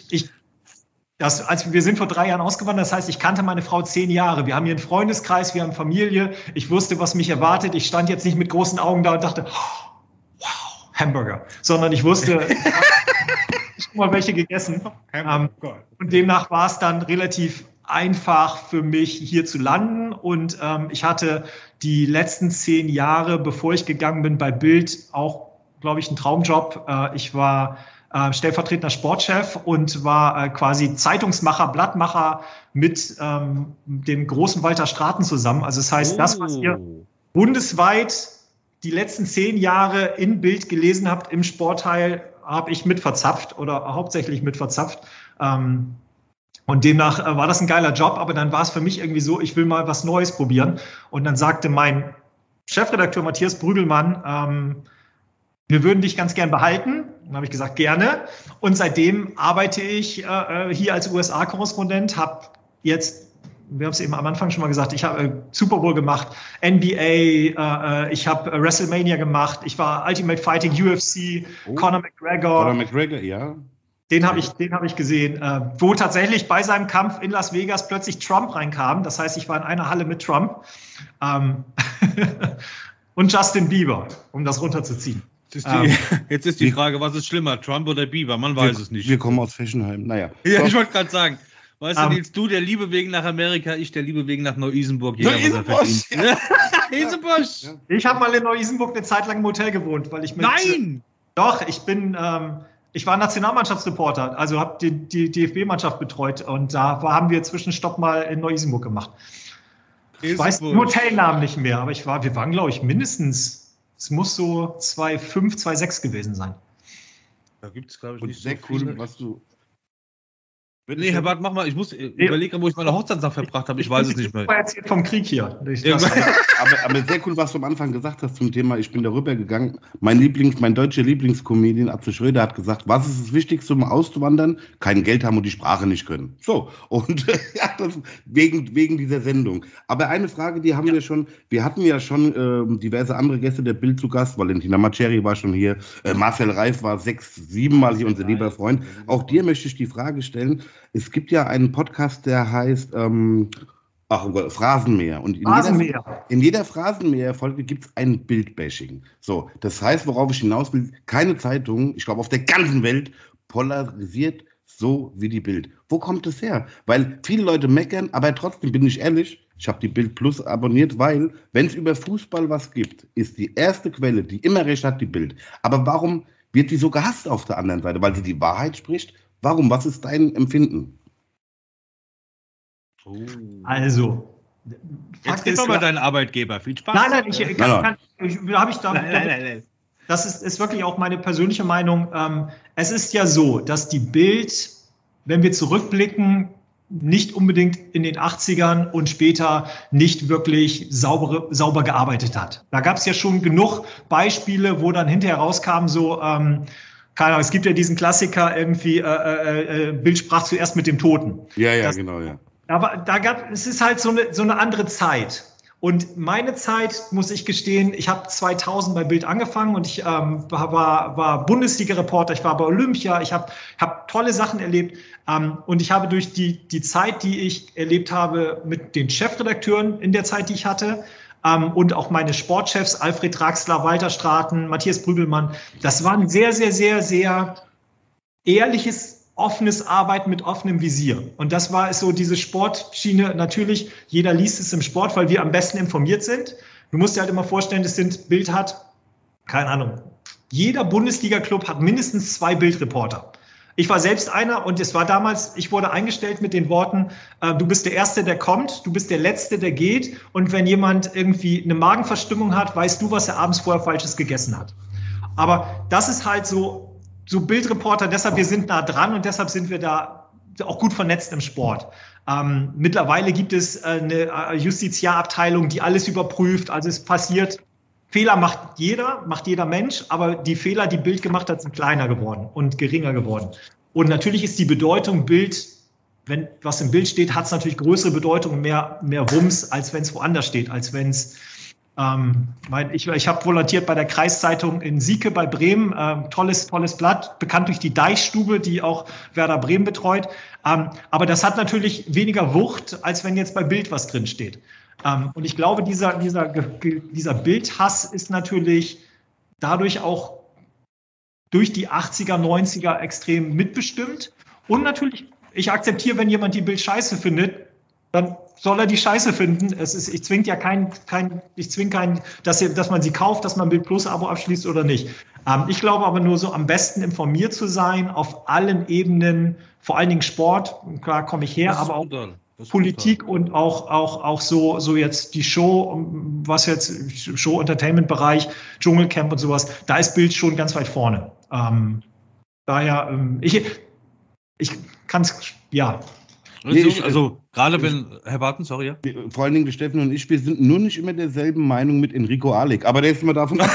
wir sind vor 3 Jahren ausgewandert, das heißt, ich kannte meine Frau 10 Jahre. Wir haben hier einen Freundeskreis, wir haben Familie. Ich wusste, was mich erwartet. Ich stand jetzt nicht mit großen Augen da und dachte, wow, Hamburger. Sondern ich wusste, ich habe schon mal welche gegessen. Und demnach war es dann relativ einfach für mich, hier zu landen. Und ich hatte die letzten 10 Jahre, bevor ich gegangen bin, bei Bild auch, glaube ich, einen Traumjob. Ich war stellvertretender Sportchef und war quasi Zeitungsmacher, Blattmacher mit dem großen Walter Straten zusammen. Also das heißt, das, was ihr bundesweit die letzten 10 Jahre in Bild gelesen habt, im Sportteil, habe ich mitverzapft oder hauptsächlich mitverzapft. Und demnach war das ein geiler Job, aber dann war es für mich irgendwie so, ich will mal was Neues probieren. Und dann sagte mein Chefredakteur Matthias Brügelmann, wir würden dich ganz gern behalten. Dann habe ich gesagt, gerne. Und seitdem arbeite ich hier als USA-Korrespondent, habe jetzt, wir haben es eben am Anfang schon mal gesagt, ich habe Super Bowl gemacht, NBA, ich habe WrestleMania gemacht, ich war Ultimate Fighting, UFC, Conor McGregor. Conor McGregor, ja. Den habe ich gesehen, wo tatsächlich bei seinem Kampf in Las Vegas plötzlich Trump reinkam. Das heißt, ich war in einer Halle mit Trump und Justin Bieber, um das runterzuziehen. Jetzt ist die Frage, was ist schlimmer, Trump oder Bieber? Man weiß es nicht. Wir kommen aus Fessenheim, naja. Ja, ich wollte gerade sagen, weißt du, Nils, du der Liebe wegen nach Amerika, ich der Liebe wegen nach Neu-Isenburg. Neu-Isenbusch! Isenbusch! Ich habe mal in Neu-Isenburg eine Zeit lang im Hotel gewohnt, weil ich Nein! Doch, ich war Nationalmannschaftsreporter, also habe die DFB-Mannschaft betreut und da haben wir Zwischenstopp mal in Neu-Isenburg gemacht. Ich weiß den Hotelnamen nicht mehr, aber wir waren, glaube ich, mindestens, es muss so 2,5, 2,6 gewesen sein. Da gibt es, glaube ich, nicht sehr so cool, viele. was du... Nee, Herr Barth, mach mal, ich muss überlegen, wo ich meine Hochzeitsnacht verbracht habe, ich weiß es nicht mehr. Ich war erzählt vom Krieg hier. Aber sehr cool, was du am Anfang gesagt hast zum Thema, ich bin darüber gegangen. Mein deutscher Lieblingscomedian Atze Schröder hat gesagt, was ist das Wichtigste, um auszuwandern? Kein Geld haben und die Sprache nicht können. So, und ja, das wegen dieser Sendung. Aber eine Frage, die haben wir schon, wir hatten ja schon diverse andere Gäste der Bild zu Gast, Valentina Maceri war schon hier, Marcel Reif war 6, 7 Mal hier, unser lieber Freund. Auch dir möchte ich die Frage stellen, es gibt ja einen Podcast, der heißt Phrasenmäher. Und in jeder Phrasenmäher-Folge gibt es ein Bildbashing. So, das heißt, worauf ich hinaus will, keine Zeitung, ich glaube auf der ganzen Welt, polarisiert so wie die Bild. Wo kommt es her? Weil viele Leute meckern, aber trotzdem bin ich ehrlich, ich habe die Bild Plus abonniert, weil, wenn es über Fußball was gibt, ist die erste Quelle, die immer recht hat, die Bild. Aber warum wird die so gehasst auf der anderen Seite? Weil sie die Wahrheit spricht? Warum? Was ist dein Empfinden? Also, jetzt gib mal deinen Arbeitgeber. Viel Spaß. Nein, das ist wirklich auch meine persönliche Meinung. Es ist ja so, dass die Bild, wenn wir zurückblicken, nicht unbedingt in den 80ern und später nicht wirklich sauber gearbeitet hat. Da gab es ja schon genug Beispiele, wo dann hinterher rauskam, so, keine Ahnung, es gibt ja diesen Klassiker irgendwie, Bild sprach zuerst mit dem Toten. Ja, genau, ja. Aber es ist halt so eine andere Zeit. Und meine Zeit, muss ich gestehen, ich habe 2000 bei Bild angefangen und ich war Bundesliga-Reporter, ich war bei Olympia, ich habe tolle Sachen erlebt. Und ich habe durch die Zeit, die ich erlebt habe mit den Chefredakteuren in der Zeit, die ich hatte, und auch meine Sportchefs, Alfred Draxler, Walter Straten, Matthias Brügelmann, das war ein sehr, sehr, sehr, sehr ehrliches, offenes Arbeiten mit offenem Visier. Und das war so diese Sportschiene. Natürlich, jeder liest es im Sport, weil wir am besten informiert sind. Du musst dir halt immer vorstellen, Bild hat, keine Ahnung, jeder Bundesliga-Club hat mindestens 2 Bildreporter. Ich war selbst einer und es war damals, ich wurde eingestellt mit den Worten, du bist der Erste, der kommt, du bist der Letzte, der geht und wenn jemand irgendwie eine Magenverstimmung hat, weißt du, was er abends vorher Falsches gegessen hat. Aber das ist halt so Bildreporter, deshalb wir sind nah dran und deshalb sind wir da auch gut vernetzt im Sport. Mittlerweile gibt es eine Justiziarabteilung, die alles überprüft, also es passiert. Fehler macht jeder Mensch, aber die Fehler, die Bild gemacht hat, sind kleiner geworden und geringer geworden. Und natürlich ist die Bedeutung Bild, wenn was im Bild steht, hat es natürlich größere Bedeutung und mehr Wumms, als wenn es woanders steht, als wenn es ich habe volontiert bei der Kreiszeitung in Sieke bei Bremen, tolles Blatt, bekannt durch die Deichstube, die auch Werder Bremen betreut. Aber das hat natürlich weniger Wucht, als wenn jetzt bei Bild was drin steht. Und ich glaube, dieser Bildhass ist natürlich dadurch auch durch die 80er, 90er extrem mitbestimmt. Und natürlich, ich akzeptiere, wenn jemand die Bild scheiße findet, dann soll er die Scheiße finden. Ich zwinge ja keinen, dass man sie kauft, dass man Bild Plus Abo abschließt oder nicht. Ich glaube aber nur so am besten informiert zu sein auf allen Ebenen, vor allen Dingen Sport, klar komme ich her, aber auch Politik und auch so jetzt die Show, was jetzt Show-Entertainment-Bereich, Dschungelcamp und sowas, da ist Bild schon ganz weit vorne. Daher, ich kann es, ja. Also gerade wenn, Herr Barton, sorry, ja. Vor allen Dingen Steffen und ich, wir sind nur nicht immer derselben Meinung mit Enrico Ahlig, aber der ist immer davon.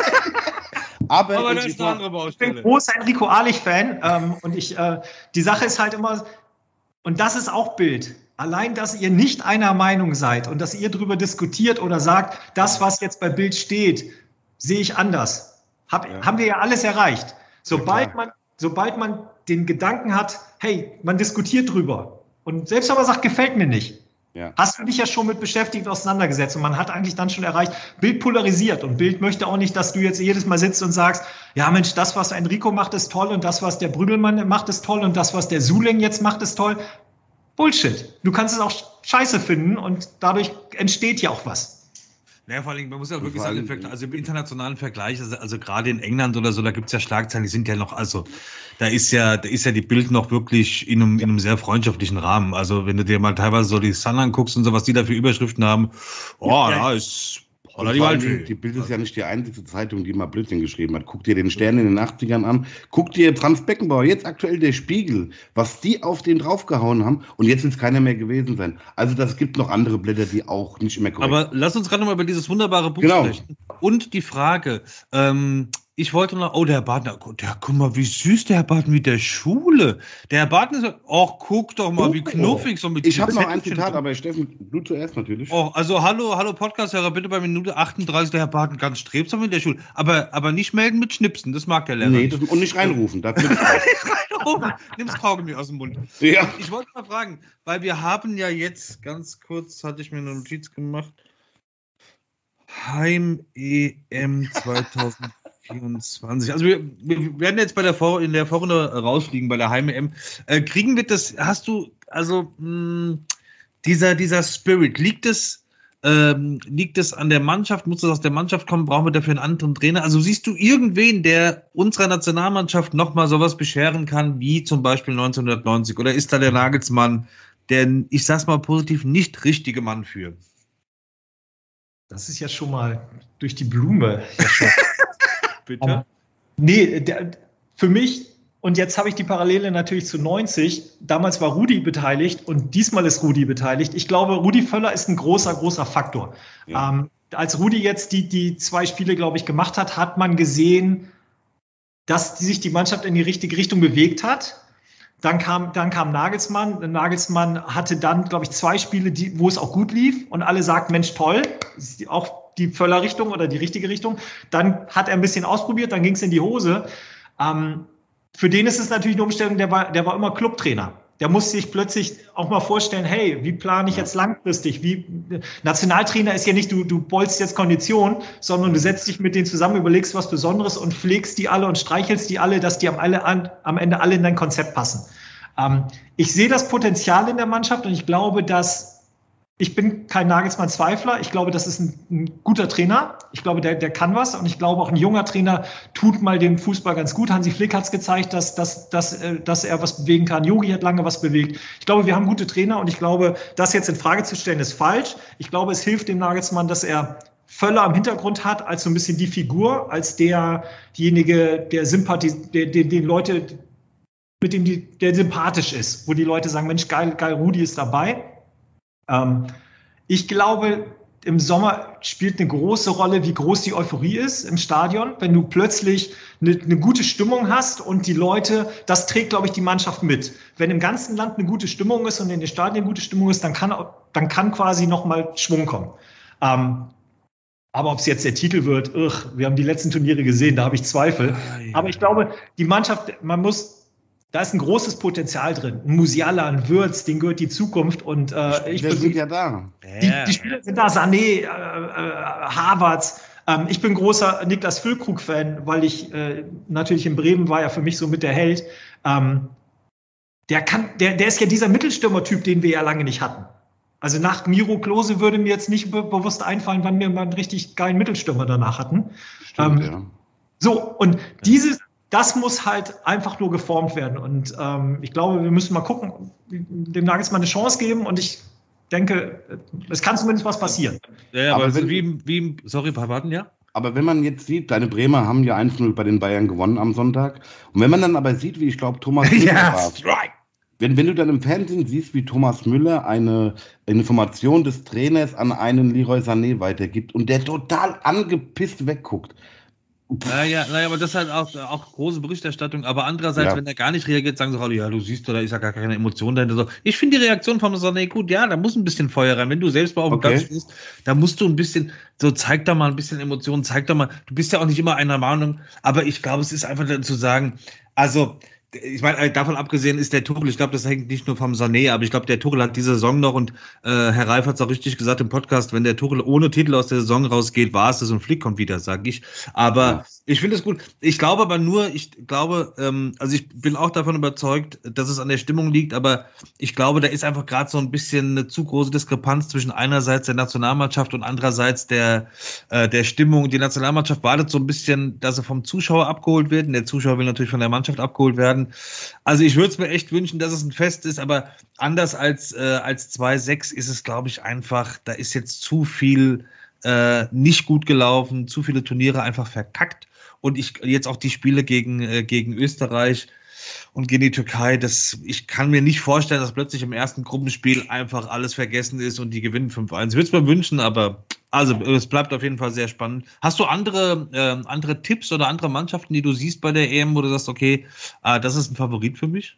aber das ist eine andere Baustelle. Ich bin großer Enrico Ahlig-Fan und die Sache ist halt immer, und das ist auch Bild. Allein, dass ihr nicht einer Meinung seid und dass ihr darüber diskutiert oder sagt, das, was jetzt bei Bild steht, sehe ich anders. Haben wir ja alles erreicht. Sobald man den Gedanken hat, hey, man diskutiert drüber und selbst wenn man sagt, gefällt mir nicht, hast du dich ja schon mit beschäftigt, auseinandergesetzt und man hat eigentlich dann schon erreicht, Bild polarisiert und Bild möchte auch nicht, dass du jetzt jedes Mal sitzt und sagst, ja Mensch, das, was Enrico macht, ist toll und das, was der Brüggelmann macht, ist toll und das, was der Suling jetzt macht, ist toll. Bullshit. Du kannst es auch scheiße finden und dadurch entsteht ja auch was. Naja, vor allem, man muss ja wirklich sagen, also im internationalen Vergleich, also gerade in England oder so, da gibt es ja Schlagzeilen, die sind ja noch, also da ist ja die Bild noch wirklich in einem sehr freundschaftlichen Rahmen. Also wenn du dir mal teilweise so die Sun anguckst und so, was die da für Überschriften haben, da ist die Bild ist ja nicht die einzige Zeitung, die mal Blödsinn geschrieben hat. Guck dir den Stern in den 80ern an. Guck dir Franz Beckenbauer, jetzt aktuell der Spiegel, was die auf den draufgehauen haben. Und jetzt will es keiner mehr gewesen sein. Also das gibt noch andere Blätter, die auch nicht mehr korrekt sind. Aber lass uns gerade nochmal über dieses wunderbare Buch sprechen. Und die Frage, ich wollte noch, der Herr Barton, guck mal, wie süß der Herr Barton mit der Schule. Der Herr Barton ist, guck doch mal, wie knuffig so mit. Ich habe noch ein Zitat, aber Steffen, du zuerst natürlich. Also hallo Podcast-Hörer, bitte bei Minute 38, der Herr Barton ganz strebsam mit der Schule. Aber nicht melden mit Schnipsen, das mag der Lehrer. Nee, und nicht reinrufen. Nicht reinrufen, nimm's Kaugummi aus dem Mund. Ja. Ich wollte mal fragen, weil wir haben ja jetzt, ganz kurz, hatte ich mir eine Notiz gemacht, Heim-EM 2024. Also wir werden jetzt in der Vorrunde rausfliegen bei der Heim-EM. Kriegen wir das, hast du, also dieser Spirit, liegt es an der Mannschaft, muss das aus der Mannschaft kommen, brauchen wir dafür einen anderen Trainer? Also siehst du irgendwen, der unserer Nationalmannschaft nochmal sowas bescheren kann, wie zum Beispiel 1990? Oder ist da der Nagelsmann, der, ich sag's mal positiv, nicht richtige Mann für? Das ist ja schon mal durch die Blume. Bitte? Für mich, und jetzt habe ich die Parallele natürlich zu 90, damals war Rudi beteiligt und diesmal ist Rudi beteiligt. Ich glaube, Rudi Völler ist ein großer Faktor. Ja. Als Rudi jetzt die 2 Spiele, glaube ich, gemacht hat, hat man gesehen, dass sich die Mannschaft in die richtige Richtung bewegt hat. Dann kam Nagelsmann. Nagelsmann hatte dann, glaube ich, 2 Spiele, wo es auch gut lief und alle sagten, Mensch, toll, auch die Völler-Richtung oder die richtige Richtung. Dann hat er ein bisschen ausprobiert, dann ging es in die Hose. Für den ist es natürlich eine Umstellung, der war immer Clubtrainer. Der muss sich plötzlich auch mal vorstellen, hey, wie plane ich jetzt langfristig? Nationaltrainer ist ja nicht, du bolst jetzt Kondition, sondern du setzt dich mit denen zusammen, überlegst was Besonderes und pflegst die alle und streichelst die alle, dass die am Ende alle in dein Konzept passen. Ich sehe das Potenzial in der Mannschaft und ich glaube, dass Ich bin kein Nagelsmann-Zweifler. Ich glaube, das ist ein guter Trainer. Ich glaube, der kann was. Und ich glaube, auch ein junger Trainer tut mal dem Fußball ganz gut. Hansi Flick hat es gezeigt, dass er was bewegen kann. Jogi hat lange was bewegt. Ich glaube, wir haben gute Trainer. Und ich glaube, das jetzt in Frage zu stellen, ist falsch. Ich glaube, es hilft dem Nagelsmann, dass er Völler im Hintergrund hat, als so ein bisschen die Figur, als derjenige, der den Leute, mit dem der sympathisch ist. Wo die Leute sagen, Mensch, geil, Rudi ist dabei. Ich glaube, im Sommer spielt eine große Rolle, wie groß die Euphorie ist im Stadion. Wenn du plötzlich eine gute Stimmung hast und die Leute, das trägt, glaube ich, die Mannschaft mit. Wenn im ganzen Land eine gute Stimmung ist und in den Stadien eine gute Stimmung ist, dann kann quasi nochmal Schwung kommen. Aber ob es jetzt der Titel wird, wir haben die letzten Turniere gesehen, da habe ich Zweifel. Aber ich glaube, die Mannschaft, da ist ein großes Potenzial drin. Ein Musiala, ein Würz, denen gehört die Zukunft. Und die sind ja da. Die Spieler sind da, Sané, Havertz. Ich bin großer Niklas Füllkrug-Fan, weil ich natürlich in Bremen war ja für mich so mit der Held. Der ist ja dieser Mittelstürmer-Typ, den wir ja lange nicht hatten. Also nach Miro Klose würde mir jetzt nicht bewusst einfallen, wann wir mal einen richtig geilen Mittelstürmer danach hatten. Stimmt, ja. So, und das muss halt einfach nur geformt werden. Und ich glaube, wir müssen mal gucken, dem Nagelsmann eine Chance geben. Und ich denke, es kann zumindest was passieren. Ja, aber sorry, Pavaten, ja? Aber wenn man jetzt sieht, deine Bremer haben ja 1-0 bei den Bayern gewonnen am Sonntag. Und wenn man dann aber sieht, wie ich glaube, Thomas Müller war. Right. Wenn du dann im Fernsehen siehst, wie Thomas Müller eine Information des Trainers an einen Leroy Sané weitergibt und der total angepisst wegguckt. Naja, aber das ist halt auch große Berichterstattung. Aber andererseits, wenn er gar nicht reagiert, sagen sie, ja, du siehst, da ist ja gar keine Emotion dahinter. So, ich finde die Reaktion von Sané gut. Ja, da muss ein bisschen Feuer rein. Wenn du selbst mal auf dem Platz stehst, da musst du ein bisschen, so zeig da mal ein bisschen Emotionen, zeig da mal, du bist ja auch nicht immer einer Meinung. Aber ich glaube, es ist einfach zu sagen, also, ich meine, davon abgesehen ist der Tuchel, ich glaube, das hängt nicht nur vom Sané, aber ich glaube, der Tuchel hat diese Saison noch und Herr Reif hat es auch richtig gesagt im Podcast, wenn der Tuchel ohne Titel aus der Saison rausgeht, war es das und Flick kommt wieder, sage ich. Aber ich finde es gut. Ich glaube aber nur, also ich bin auch davon überzeugt, dass es an der Stimmung liegt, aber ich glaube, da ist einfach gerade so ein bisschen eine zu große Diskrepanz zwischen einerseits der Nationalmannschaft und andererseits der Stimmung. Die Nationalmannschaft wartet so ein bisschen, dass sie vom Zuschauer abgeholt wird und der Zuschauer will natürlich von der Mannschaft abgeholt werden. Also ich würde es mir echt wünschen, dass es ein Fest ist, aber anders als 2-6 ist es, glaube ich, einfach, da ist jetzt zu viel nicht gut gelaufen, zu viele Turniere einfach verkackt und jetzt auch die Spiele gegen Österreich und gegen die Türkei, ich kann mir nicht vorstellen, dass plötzlich im ersten Gruppenspiel einfach alles vergessen ist und die gewinnen 5-1. Ich würde es mir wünschen, aber also es bleibt auf jeden Fall sehr spannend. Hast du andere Tipps oder andere Mannschaften, die du siehst bei der EM, wo du sagst, okay, das ist ein Favorit für mich?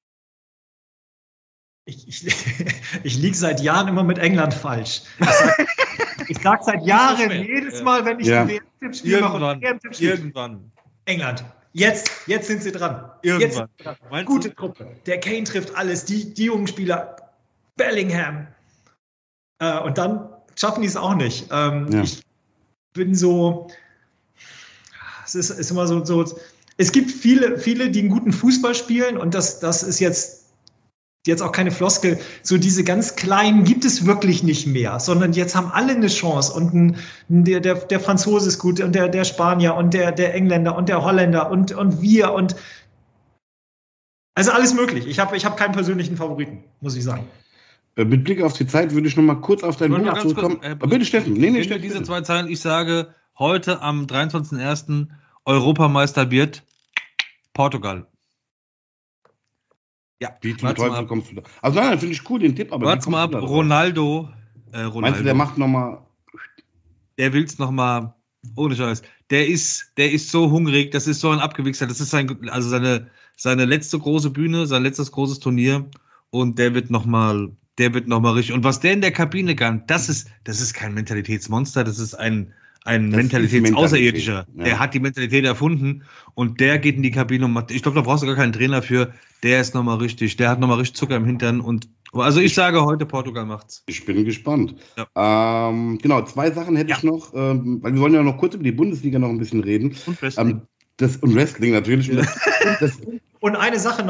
Ich liege seit Jahren immer mit England falsch. Ich sag seit Jahren, jedes Mal, wenn ich ein WM-Tippspiel mache, irgendwann. England. Jetzt sind sie dran. Irgendwann. Gute Truppe. Der Kane trifft alles, die jungen Spieler, Bellingham. Und dann schaffen die es auch nicht. Ich bin so, es ist immer so, es gibt viele, die einen guten Fußball spielen und das ist jetzt auch keine Floskel, so diese ganz Kleinen gibt es wirklich nicht mehr, sondern jetzt haben alle eine Chance und der Franzose ist gut und der Spanier und der Engländer und der Holländer und wir und also alles möglich. Ich hab keinen persönlichen Favoriten, muss ich sagen. Mit Blick auf die Zeit würde ich noch mal kurz auf dein Buch zurückkommen. Bitte, Steffen. Steffen, diese zwei Zeilen, ich sage, heute am 23.01. Europameister wird Portugal. Ja, wie zum Teufel kommst du da? Also nein, finde ich cool, den Tipp, aber warte mal ab, Ronaldo. Meinst du, der macht nochmal? Der will's nochmal, ohne Scheiß. Der ist so hungrig, das ist so ein Abgewichser, das ist seine letzte große Bühne, sein letztes großes Turnier und der wird nochmal richtig. Und was der in der Kabine kann, das ist kein Mentalitätsmonster, das ist ein Mentalitätsaußerirdischer. Ja. Der hat die Mentalität erfunden und der geht in die Kabine und macht, ich glaube, da brauchst du gar keinen Trainer für, der ist nochmal richtig, der hat nochmal richtig Zucker im Hintern und also ich sage heute, Portugal macht's. Ich bin gespannt. Ja. Genau, zwei Sachen hätte ich noch, weil wir wollen ja noch kurz über die Bundesliga noch ein bisschen reden. Und Wrestling. Und Wrestling natürlich. Und eine Sache noch,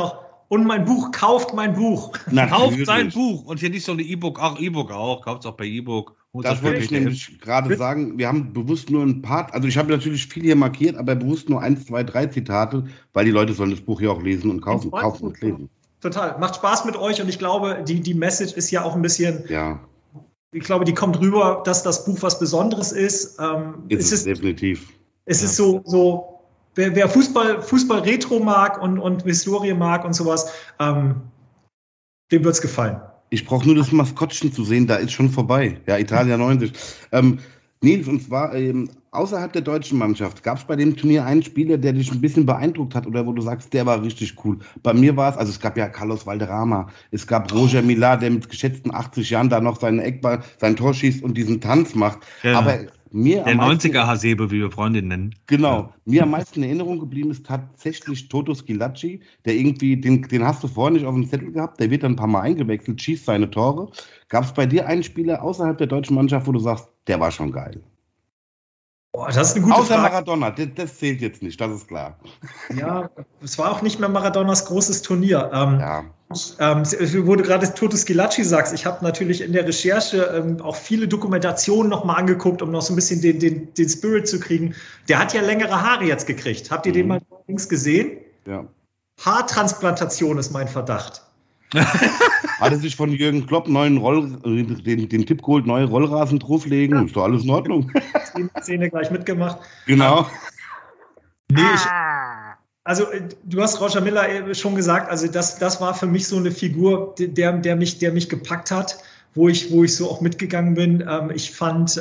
Und mein Buch, kauft mein Buch. Kauft sein Buch. Und hier nicht so eine E-Book, E-Book auch. Kauft es auch bei E-Book. Das wollte ich nämlich gerade sagen. Wir haben bewusst nur ein paar, also ich habe natürlich viel hier markiert, aber bewusst nur 1, 2, 3 Zitate, weil die Leute sollen das Buch ja auch lesen und kaufen und lesen. Total. Macht Spaß mit euch und ich glaube, die Message ist ja auch ein bisschen, ja. Ich glaube, die kommt rüber, dass das Buch was Besonderes ist. Ist es definitiv. Es ist so wer Fußball Retro mag und Historie mag und sowas, dem wird es gefallen. Ich brauche nur das Maskottchen zu sehen, da ist schon vorbei. Ja, Italia 90. Nils, und zwar außerhalb der deutschen Mannschaft, gab es bei dem Turnier einen Spieler, der dich ein bisschen beeindruckt hat oder wo du sagst, der war richtig cool? Bei mir war es, also es gab ja Carlos Valderrama, es gab Roger Millar, der mit geschätzten 80 Jahren da noch seinen Eckball, sein Tor schießt und diesen Tanz macht. Ja. Aber mir der 90er-Hasebe, wie wir Freunde nennen. Genau. Mir am meisten in Erinnerung geblieben ist tatsächlich Toto Schillaci, der irgendwie, den hast du vorher nicht auf dem Zettel gehabt, der wird dann ein paar Mal eingewechselt, schießt seine Tore. Gab es bei dir einen Spieler außerhalb der deutschen Mannschaft, wo du sagst, der war schon geil? Boah, das ist eine gute Außer Frage. Maradona, das zählt jetzt nicht, das ist klar. Ja, es war auch nicht mehr Maradonas großes Turnier. Ja. Wo du gerade Toto Schillaci sagst, ich habe natürlich in der Recherche auch viele Dokumentationen nochmal angeguckt, um noch so ein bisschen den Spirit zu kriegen. Der hat ja längere Haare jetzt gekriegt. Habt ihr den mal links gesehen? Ja. Haartransplantation ist mein Verdacht. Hat er sich von Jürgen Klopp den Tipp geholt, neue Rollrasen drauflegen? Ja. Ist doch alles in Ordnung. Szene gleich mitgemacht. Genau. Nee, also du hast Roger Millar schon gesagt, also das war für mich so eine Figur, der mich gepackt hat, wo ich so auch mitgegangen bin. Ich fand,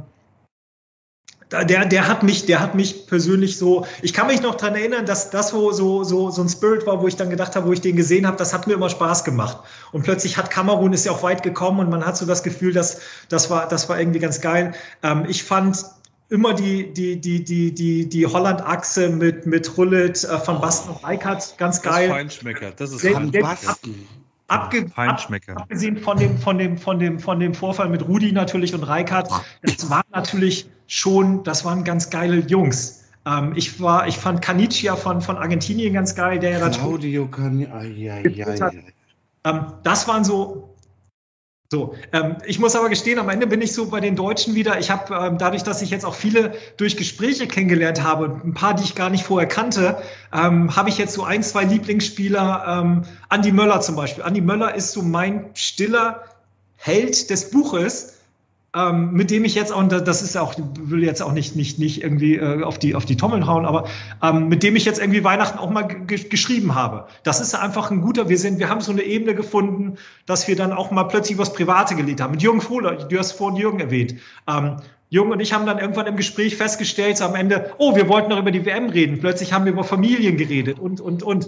der hat mich persönlich so, ich kann mich noch daran erinnern, dass das so ein Spirit war, wo ich dann gedacht habe, wo ich den gesehen habe, das hat mir immer Spaß gemacht. Und plötzlich hat Kamerun, ist ja auch weit gekommen und man hat so das Gefühl, das war irgendwie ganz geil. Ich fand immer die Holland-Achse mit Rullit, Van Basten und Rijkaard ganz geil. Das ist Feinschmecker. Das ist Van Basten. Abgesehen von dem Vorfall mit Rudi natürlich und Rijkaard, das waren ganz geile Jungs. Ich fand Caniggia von Argentinien ganz geil, der ja Claudio Caniggia. Das waren so, ich muss aber gestehen, am Ende bin ich so bei den Deutschen wieder. Ich habe dadurch, dass ich jetzt auch viele durch Gespräche kennengelernt habe, ein paar, die ich gar nicht vorher kannte, habe ich jetzt so 1, 2 Lieblingsspieler. Andi Möller zum Beispiel. Andi Möller ist so mein stiller Held des Buches, mit dem ich jetzt auch, das ist auch, will jetzt auch nicht irgendwie auf die Trommeln hauen, aber mit dem ich jetzt irgendwie Weihnachten auch mal geschrieben habe. Das ist einfach ein guter, wir haben so eine Ebene gefunden, dass wir dann auch mal plötzlich was Private gelegt haben. Mit Jürgen Fohler, du hast vorhin Jürgen erwähnt. Jürgen und ich haben dann irgendwann im Gespräch festgestellt, so am Ende, wir wollten noch über die WM reden. Plötzlich haben wir über Familien geredet und.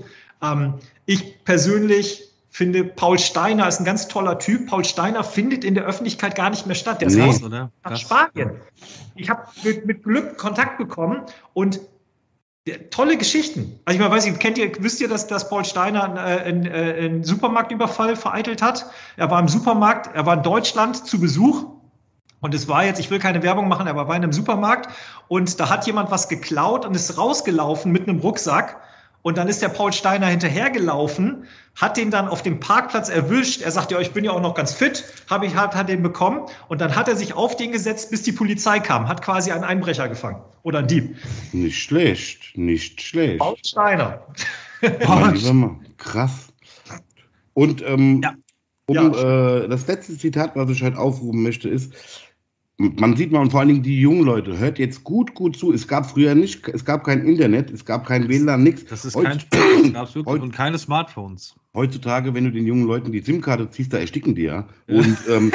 Ich persönlich finde, Paul Steiner ist ein ganz toller Typ. Paul Steiner findet in der Öffentlichkeit gar nicht mehr statt. Der ist raus nach Spanien. Ich habe mit Glück Kontakt bekommen und tolle Geschichten. Also ich meine, wisst ihr, dass Paul Steiner einen Supermarktüberfall vereitelt hat? Er war im Supermarkt, er war in Deutschland zu Besuch. Und es war jetzt, ich will keine Werbung machen, er war in einem Supermarkt und da hat jemand was geklaut und ist rausgelaufen mit einem Rucksack. Und dann ist der Paul Steiner hinterhergelaufen, hat den dann auf dem Parkplatz erwischt. Er sagt, ja, ich bin ja auch noch ganz fit, hat den bekommen. Und dann hat er sich auf den gesetzt, bis die Polizei kam. Hat quasi einen Einbrecher gefangen. Oder einen Dieb. Nicht schlecht. Paul Steiner. Krass. Und das letzte Zitat, was ich halt aufrufen möchte, ist, man sieht mal, und vor allen Dingen die jungen Leute, hört jetzt gut zu. Es gab kein Internet, es gab kein WLAN, nichts. Das ist kein Spiel, das gab's wirklich. Und keine Smartphones. Heutzutage, wenn du den jungen Leuten die SIM-Karte ziehst, da ersticken die ja. Und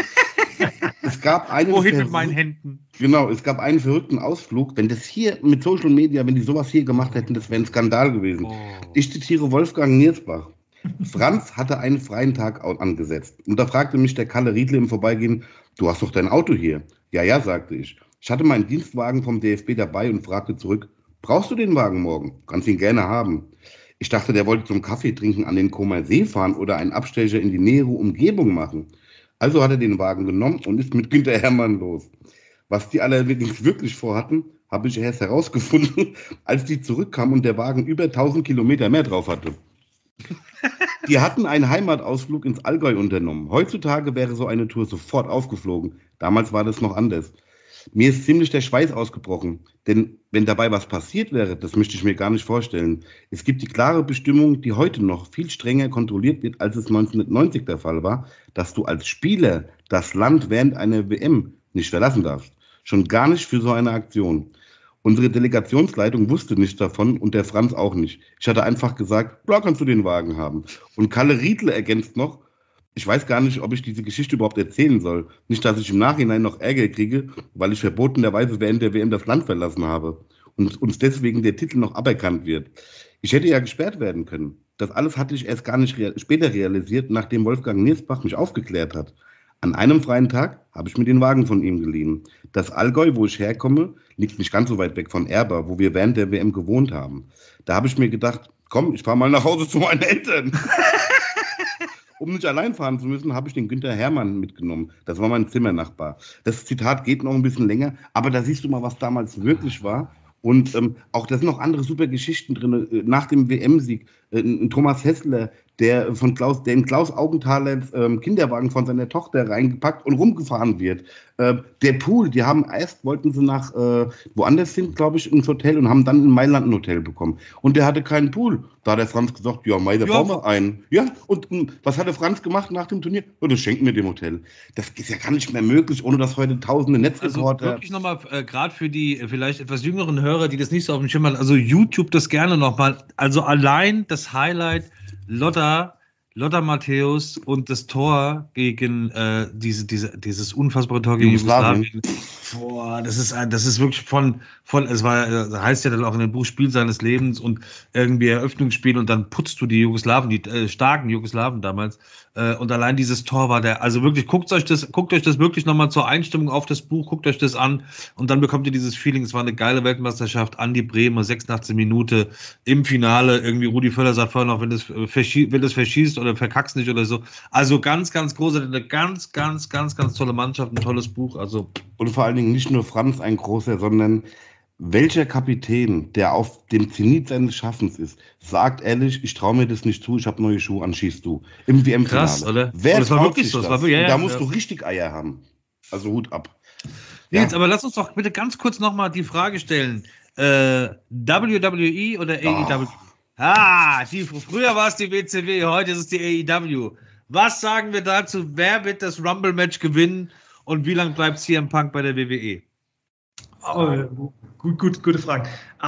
es gab Wohin mit meinen Händen? Genau, es gab einen verrückten Ausflug. Wenn das hier mit Social Media, wenn die sowas hier gemacht hätten, das wäre ein Skandal gewesen. Ich zitiere Wolfgang Niersbach. Franz hatte einen freien Tag angesetzt. Und da fragte mich der Kalle Riedle im Vorbeigehen, du hast doch dein Auto hier. Ja, sagte ich. Ich hatte meinen Dienstwagen vom DFB dabei und fragte zurück, brauchst du den Wagen morgen? Kannst ihn gerne haben. Ich dachte, der wollte zum Kaffee trinken an den Comer See fahren oder einen Abstecher in die nähere Umgebung machen. Also hat er den Wagen genommen und ist mit Günter Hermann los. Was die allerdings wirklich vorhatten, habe ich erst herausgefunden, als die zurückkamen und der Wagen über 1000 Kilometer mehr drauf hatte. Die hatten einen Heimatausflug ins Allgäu unternommen. Heutzutage wäre so eine Tour sofort aufgeflogen. Damals war das noch anders. Mir ist ziemlich der Schweiß ausgebrochen, denn wenn dabei was passiert wäre, das möchte ich mir gar nicht vorstellen. Es gibt die klare Bestimmung, die heute noch viel strenger kontrolliert wird, als es 1990 der Fall war, dass du als Spieler das Land während einer WM nicht verlassen darfst. Schon gar nicht für so eine Aktion. Unsere Delegationsleitung wusste nichts davon und der Franz auch nicht. Ich hatte einfach gesagt, klar kannst du den Wagen haben. Und Kalle Riedle ergänzt noch, ich weiß gar nicht, ob ich diese Geschichte überhaupt erzählen soll. Nicht, dass ich im Nachhinein noch Ärger kriege, weil ich verbotenerweise während der WM das Land verlassen habe und uns deswegen der Titel noch aberkannt wird. Ich hätte ja gesperrt werden können. Das alles hatte ich erst gar nicht später realisiert, nachdem Wolfgang Niersbach mich aufgeklärt hat. An einem freien Tag habe ich mir den Wagen von ihm geliehen. Das Allgäu, wo ich herkomme, liegt nicht ganz so weit weg von Erba, wo wir während der WM gewohnt haben. Da habe ich mir gedacht, komm, ich fahre mal nach Hause zu meinen Eltern. Um nicht allein fahren zu müssen, habe ich den Günther Hermann mitgenommen. Das war mein Zimmernachbar. Das Zitat geht noch ein bisschen länger, aber da siehst du mal, was damals wirklich war. Und auch da sind noch andere super Geschichten drin. Nach dem WM-Sieg, Thomas Hessler, der in Klaus Augenthalers Kinderwagen von seiner Tochter reingepackt und rumgefahren wird. Der Pool, wollten sie nach woanders hin, glaube ich, ins Hotel und haben dann in Mailand ein Hotel bekommen. Und der hatte keinen Pool. Da hat der Franz gesagt, ja, da bauen wir einen. Ja, und was hat der Franz gemacht nach dem Turnier? Ja, das schenken wir dem Hotel. Das ist ja gar nicht mehr möglich, ohne dass heute tausende Netzreporter... Also wirklich nochmal, gerade für die vielleicht etwas jüngeren Hörer, die das nicht so auf dem Schirm haben, also YouTube das gerne nochmal. Also allein das Highlight Lothar Matthäus und das Tor gegen dieses unfassbare Tor gegen Jugoslawien. Boah, das ist wirklich heißt ja dann auch in dem Buch Spiel seines Lebens und irgendwie Eröffnungsspiel und dann putzt du die Jugoslawen, die starken Jugoslawen damals. Und allein dieses Tor war also wirklich, guckt euch das wirklich nochmal zur Einstimmung auf das Buch, guckt euch das an und dann bekommt ihr dieses Feeling, es war eine geile Weltmeisterschaft, Andi Bremer, 86 Minute im Finale, irgendwie Rudi Völler sagt vorher noch, wenn das verschießt oder verkackst nicht oder so. Also ganz, ganz große, eine ganz, ganz, ganz, ganz tolle Mannschaft, ein tolles Buch. Also. Und vor allen Dingen nicht nur Franz ein großer, sondern welcher Kapitän, der auf dem Zenit seines Schaffens ist, sagt ehrlich, ich traue mir das nicht zu, ich habe neue Schuhe, anschießt du. Im WM-Finale. Krass, oder? Wer das war wirklich so. Da musst du richtig Eier haben. Also Hut ab. Nils, aber lass uns doch bitte ganz kurz nochmal die Frage stellen. WWE oder AEW? Früher war es die WCW, heute ist es die AEW. Was sagen wir dazu? Wer wird das Rumble-Match gewinnen und wie lange bleibt CM Punk bei der WWE? Gute Frage.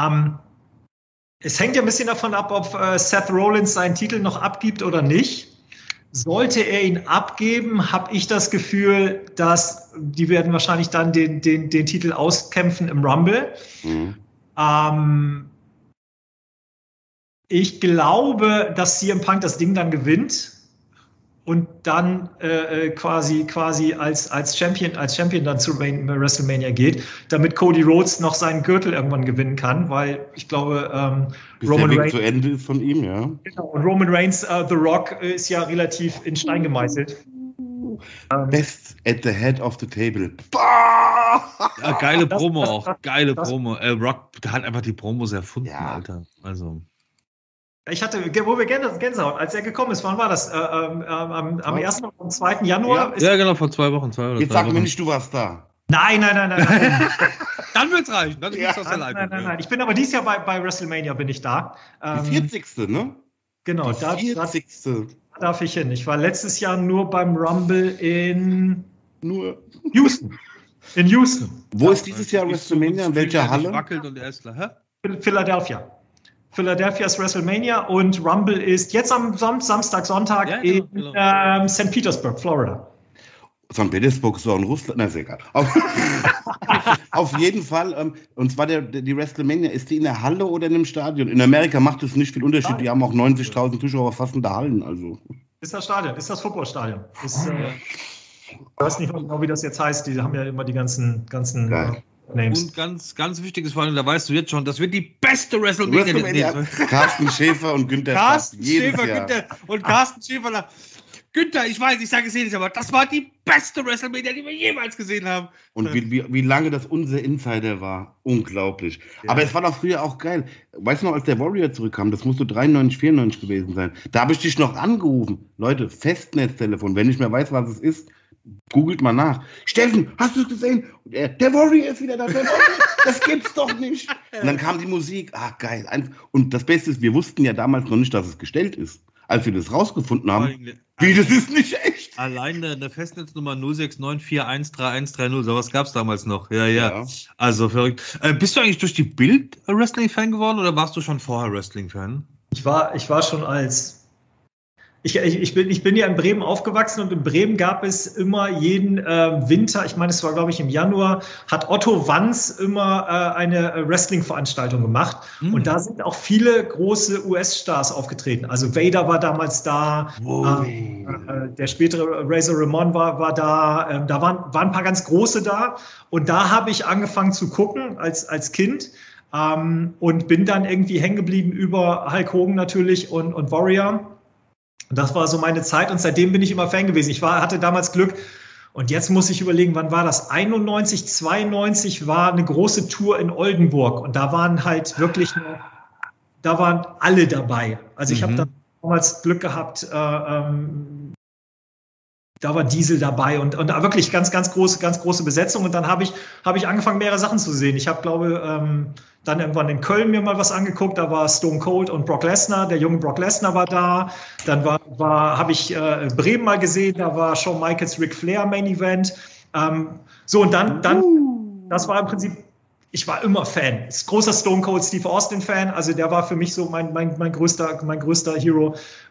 Es hängt ja ein bisschen davon ab, ob Seth Rollins seinen Titel noch abgibt oder nicht. Sollte er ihn abgeben, habe ich das Gefühl, dass die werden wahrscheinlich dann den Titel auskämpfen im Rumble. Ich glaube, dass CM Punk das Ding dann gewinnt und dann quasi als Champion dann zu WrestleMania geht, damit Cody Rhodes noch seinen Gürtel irgendwann gewinnen kann, weil ich glaube, Roman Reigns zu Ende ist von ihm, ja. Genau, und Roman Reigns, The Rock, ist ja relativ in Stein gemeißelt. Best at the head of the table. Ja, geile Promo auch, geile Promo. Rock hat einfach die Promos erfunden, ja. Alter. Also. Ich hatte, wo wir Gänsehaut, als er gekommen ist, wann war das? Am 1. und am 2. Januar? Ja, genau, vor 2 Wochen. Jetzt sag mir nicht, du warst da. Nein. Dann wird's reichen. Dann ja. Nein. Ich bin aber dieses Jahr bei WrestleMania bin ich da. Die 40. Ne? Genau, da darf ich hin. Ich war letztes Jahr nur beim Rumble in Houston. In Houston. Wo ist dieses Jahr WrestleMania? In welcher Halle? Wackelt und er ist Philadelphia. Philadelphia's WrestleMania und Rumble ist jetzt am Samstag, Sonntag in St. Petersburg, Florida. St. Petersburg ist auch in Russland, na ist egal. Auf jeden Fall, und zwar die WrestleMania, ist die in der Halle oder in einem Stadion? In Amerika macht es nicht viel Unterschied, die haben auch 90.000 Zuschauer fast in der Hallen. Also. Ist das Stadion, ist das Footballstadion. Ich weiß nicht genau, wie das jetzt heißt, die haben ja immer die ganzen Names. Und ganz, ganz wichtiges vor allem, da weißt du jetzt schon, das wird die beste WrestleMania. Carsten Schäfer und Günther. Carsten Schäfer Günther, ich weiß, ich sage es nicht, aber das war die beste WrestleMania, die wir jemals gesehen haben. Und wie lange das unser Insider war. Unglaublich. Ja. Aber es war doch früher auch geil. Weißt du noch, als der Warrior zurückkam, das musste 93, 94 gewesen sein. Da habe ich dich noch angerufen. Leute, Festnetztelefon. Wenn ich mehr weiß, was es ist, googelt mal nach. Steffen, hast du es gesehen? Der Warrior ist wieder da. Das gibt's doch nicht. Und dann kam die Musik. Ach, geil. Und das Beste ist, wir wussten ja damals noch nicht, dass es gestellt ist. Als wir das rausgefunden haben. Wie, das ist nicht echt? Allein eine Festnetznummer 069413130, sowas gab es damals noch. Ja. Also verrückt. Bist du eigentlich durch die Bild Wrestling-Fan geworden oder warst du schon vorher Wrestling-Fan? Ich war schon als... Ich bin ja in Bremen aufgewachsen und in Bremen gab es immer jeden Winter, ich meine, es war, glaube ich, im Januar, hat Otto Wanz immer eine Wrestling-Veranstaltung gemacht. Und da sind auch viele große US-Stars aufgetreten. Also Vader war damals da, der spätere Razor Ramon war da, da waren ein paar ganz große da. Und da habe ich angefangen zu gucken als Kind. Und bin dann irgendwie hängen geblieben über Hulk Hogan natürlich und Warrior. Das war so meine Zeit und seitdem bin ich immer Fan gewesen. Hatte damals Glück und jetzt muss ich überlegen, wann war das? 91, 92 war eine große Tour in Oldenburg und da waren halt wirklich da waren alle dabei. Also ich habe damals Glück gehabt, da war Diesel dabei und wirklich ganz große Besetzung. Und dann habe ich angefangen, mehrere Sachen zu sehen. Ich habe, glaube dann irgendwann in Köln mir mal was angeguckt. Da war Stone Cold und Brock Lesnar. Der junge Brock Lesnar war da. Dann habe ich Bremen mal gesehen. Da war Shawn Michaels Ric Flair Main Event. Und dann das war im Prinzip, ich war immer Fan. Großer Stone Cold Steve Austin Fan. Also der war für mich so mein größter Hero.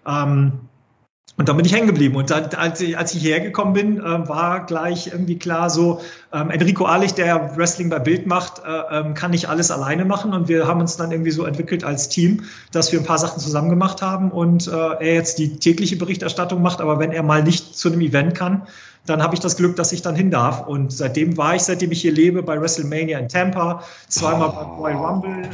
Und dann bin ich hängen geblieben. Und dann, als ich hierher gekommen bin, war gleich irgendwie klar so, Enrico Ahlich, der Wrestling bei Bild macht, kann nicht alles alleine machen. Und wir haben uns dann irgendwie so entwickelt als Team, dass wir ein paar Sachen zusammen gemacht haben und er jetzt die tägliche Berichterstattung macht. Aber wenn er mal nicht zu einem Event kann, dann habe ich das Glück, dass ich dann hin darf. Und seitdem ich hier lebe, bei WrestleMania in Tampa, zweimal bei Royal Rumble,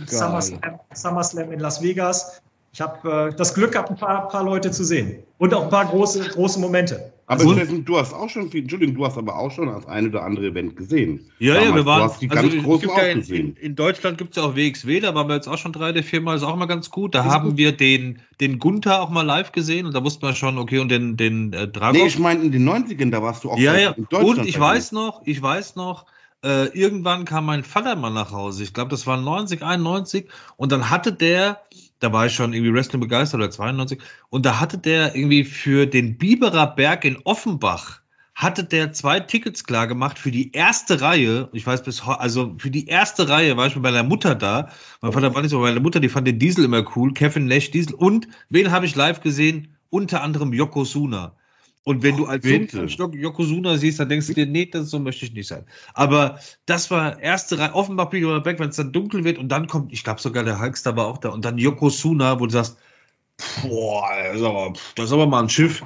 SummerSlam in Las Vegas. Ich habe das Glück gehabt, ein paar Leute zu sehen. Und auch ein paar große Momente. Aber Steffen, du hast aber auch schon das eine oder andere Event gesehen. Ja, wir waren. Du hast die ganz großen auch gesehen. In Deutschland gibt es ja auch WXW, da waren wir jetzt auch schon 3 oder 4 Mal, ist auch mal ganz gut. Da haben wir den Gunther auch mal live gesehen und da wussten wir schon, okay, und den Dragon. Nee, ich meine in den 90ern, da warst du auch in Deutschland. Und ich weiß noch, irgendwann kam mein Vater mal nach Hause. Ich glaube, das war 90, 91 und dann hatte der. Da war ich schon irgendwie Wrestling begeistert, oder 92. Und da hatte der irgendwie für den Biberer Berg in Offenbach, hatte der 2 Tickets klar gemacht für die erste Reihe. Ich weiß also für die erste Reihe war ich mit meiner Mutter da. Mein Vater war nicht so, meine Mutter, die fand den Diesel immer cool. Kevin Nash Diesel. Und wen habe ich live gesehen? Unter anderem Yokozuna. Und wenn du als Yokozuna siehst, dann denkst du dir, nee, so möchte ich nicht sein. Aber das war erste Reihe, Offenbach, Biberer Berg, wenn es dann dunkel wird und dann kommt, ich glaube sogar der Hulkster war auch da und dann Yokozuna, wo du sagst, boah, das ist aber mal ein Schiff.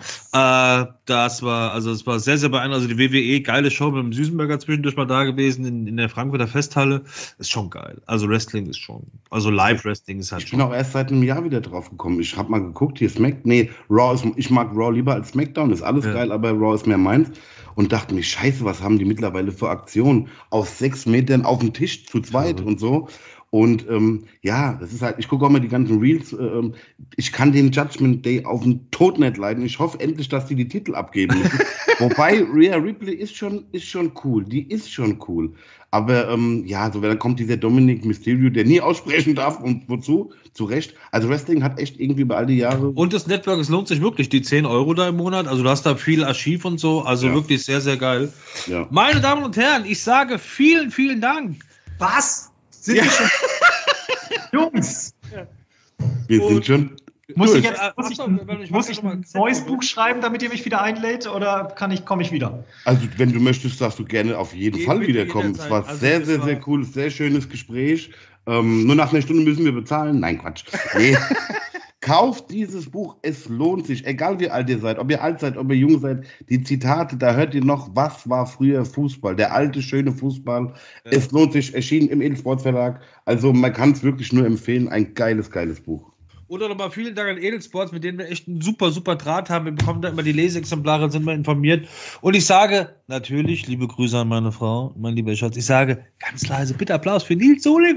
Das war sehr, sehr beeindruckend. Also die WWE, geile Show mit dem Süßenberger zwischendurch mal da gewesen in der Frankfurter Festhalle. Ist schon geil. Also Wrestling ist schon, also Live-Wrestling ist halt schon. Ich bin auch erst seit einem Jahr wieder drauf gekommen. Ich habe mal geguckt, hier Raw ist, ich mag Raw lieber als SmackDown, ist alles geil, aber Raw ist mehr meins. Und dachte mir, scheiße, was haben die mittlerweile für Aktionen? Aus 6 Metern auf dem Tisch zu zweit und so. Und das ist halt, ich gucke auch mal die ganzen Reels, ich kann den Judgment Day auf den Tod nicht leiden. Ich hoffe endlich, dass die Titel abgeben müssen. Wobei Rhea Ripley ist schon cool, die ist schon cool. Aber dann kommt dieser Dominic Mysterio, der nie aussprechen darf und wozu? Zu Recht. Also Wrestling hat echt irgendwie über all die Jahre... Und das Network, es lohnt sich wirklich, die 10 € da im Monat. Also du hast da viel Archiv und so, also wirklich sehr, sehr geil. Ja. Meine Damen und Herren, ich sage vielen, vielen Dank. Was? Sind wir schon? Jungs! Wir sind schon. Muss ich ein neues Buch schreiben, damit ihr mich wieder einlädt, oder komme ich wieder? Also, wenn du möchtest, darfst du gerne auf jeden Fall wiederkommen. Es war sehr, sehr, sehr cool, sehr schönes Gespräch. Nur nach einer Stunde müssen wir bezahlen. Nein, Quatsch. Nee. Kauft dieses Buch, es lohnt sich, egal wie alt ihr seid, ob ihr alt seid, ob ihr jung seid, die Zitate, da hört ihr noch, was war früher Fußball, der alte, schöne Fußball, es lohnt sich, erschienen im Edelsport Verlag, also man kann es wirklich nur empfehlen, ein geiles Buch. Oder nochmal vielen Dank an Edelsports, mit denen wir echt einen super, super Draht haben. Wir bekommen da immer die Leseexemplare, sind wir informiert. Und ich sage natürlich, liebe Grüße an meine Frau, mein lieber Schatz, ich sage ganz leise, bitte Applaus für Nils Soling.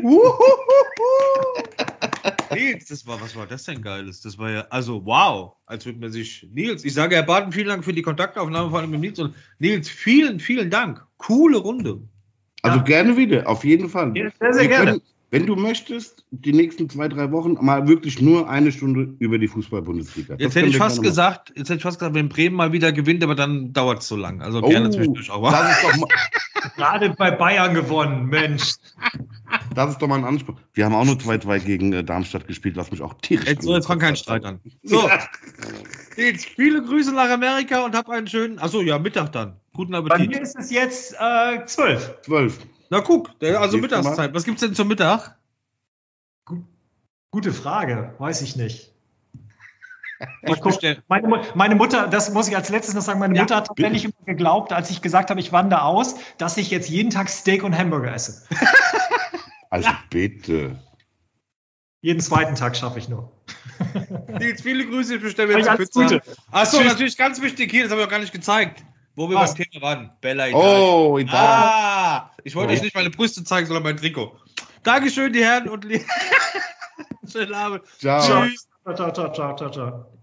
Nils, was war das denn Geiles? Das war ja, also wow, als würde man sich, Nils, ich sage Herr Barton, vielen Dank für die Kontaktaufnahme, vor allem mit Nils. Und Nils, vielen, vielen Dank. Coole Runde. Also gerne wieder, auf jeden Fall. Ja, sehr, sehr gerne. Wenn du möchtest, die nächsten 2-3 Wochen mal wirklich nur eine Stunde über die Fußball-Bundesliga. Jetzt hätte ich fast gesagt, wenn Bremen mal wieder gewinnt, aber dann dauert es so lang. Also gerne zwischendurch auch. Das ist doch mal, gerade bei Bayern gewonnen, Mensch. Das ist doch mal ein Anspruch. Wir haben auch nur 2-2 gegen Darmstadt gespielt, was mich auch tierisch Jetzt fang keinen Streit an. So, jetzt viele Grüße nach Amerika und hab einen schönen, Mittag dann. Guten Appetit. Bei mir ist es jetzt 12. 12. Na guck, also Mittagszeit. Was gibt's denn zum Mittag? Gute Frage, weiß ich nicht. Ich meine Mutter, das muss ich als letztes noch sagen, meine Mutter hat tatsächlich immer geglaubt, als ich gesagt habe, ich wandere aus, dass ich jetzt jeden Tag Steak und Hamburger esse. Also bitte. Jeden zweiten Tag schaffe ich nur. Nils, viele Grüße, ich bestelle mir jetzt Pizza. Achso, natürlich ganz wichtig hier, das habe ich auch gar nicht gezeigt, wo wir beim Thema waren. Bella Italia. Oh, Italien. Ich wollte euch nicht meine Brüste zeigen, sondern mein Trikot. Dankeschön, die Herren und schönen Abend. Ciao. Tschüss. Ciao, ciao, ciao, ciao, ciao.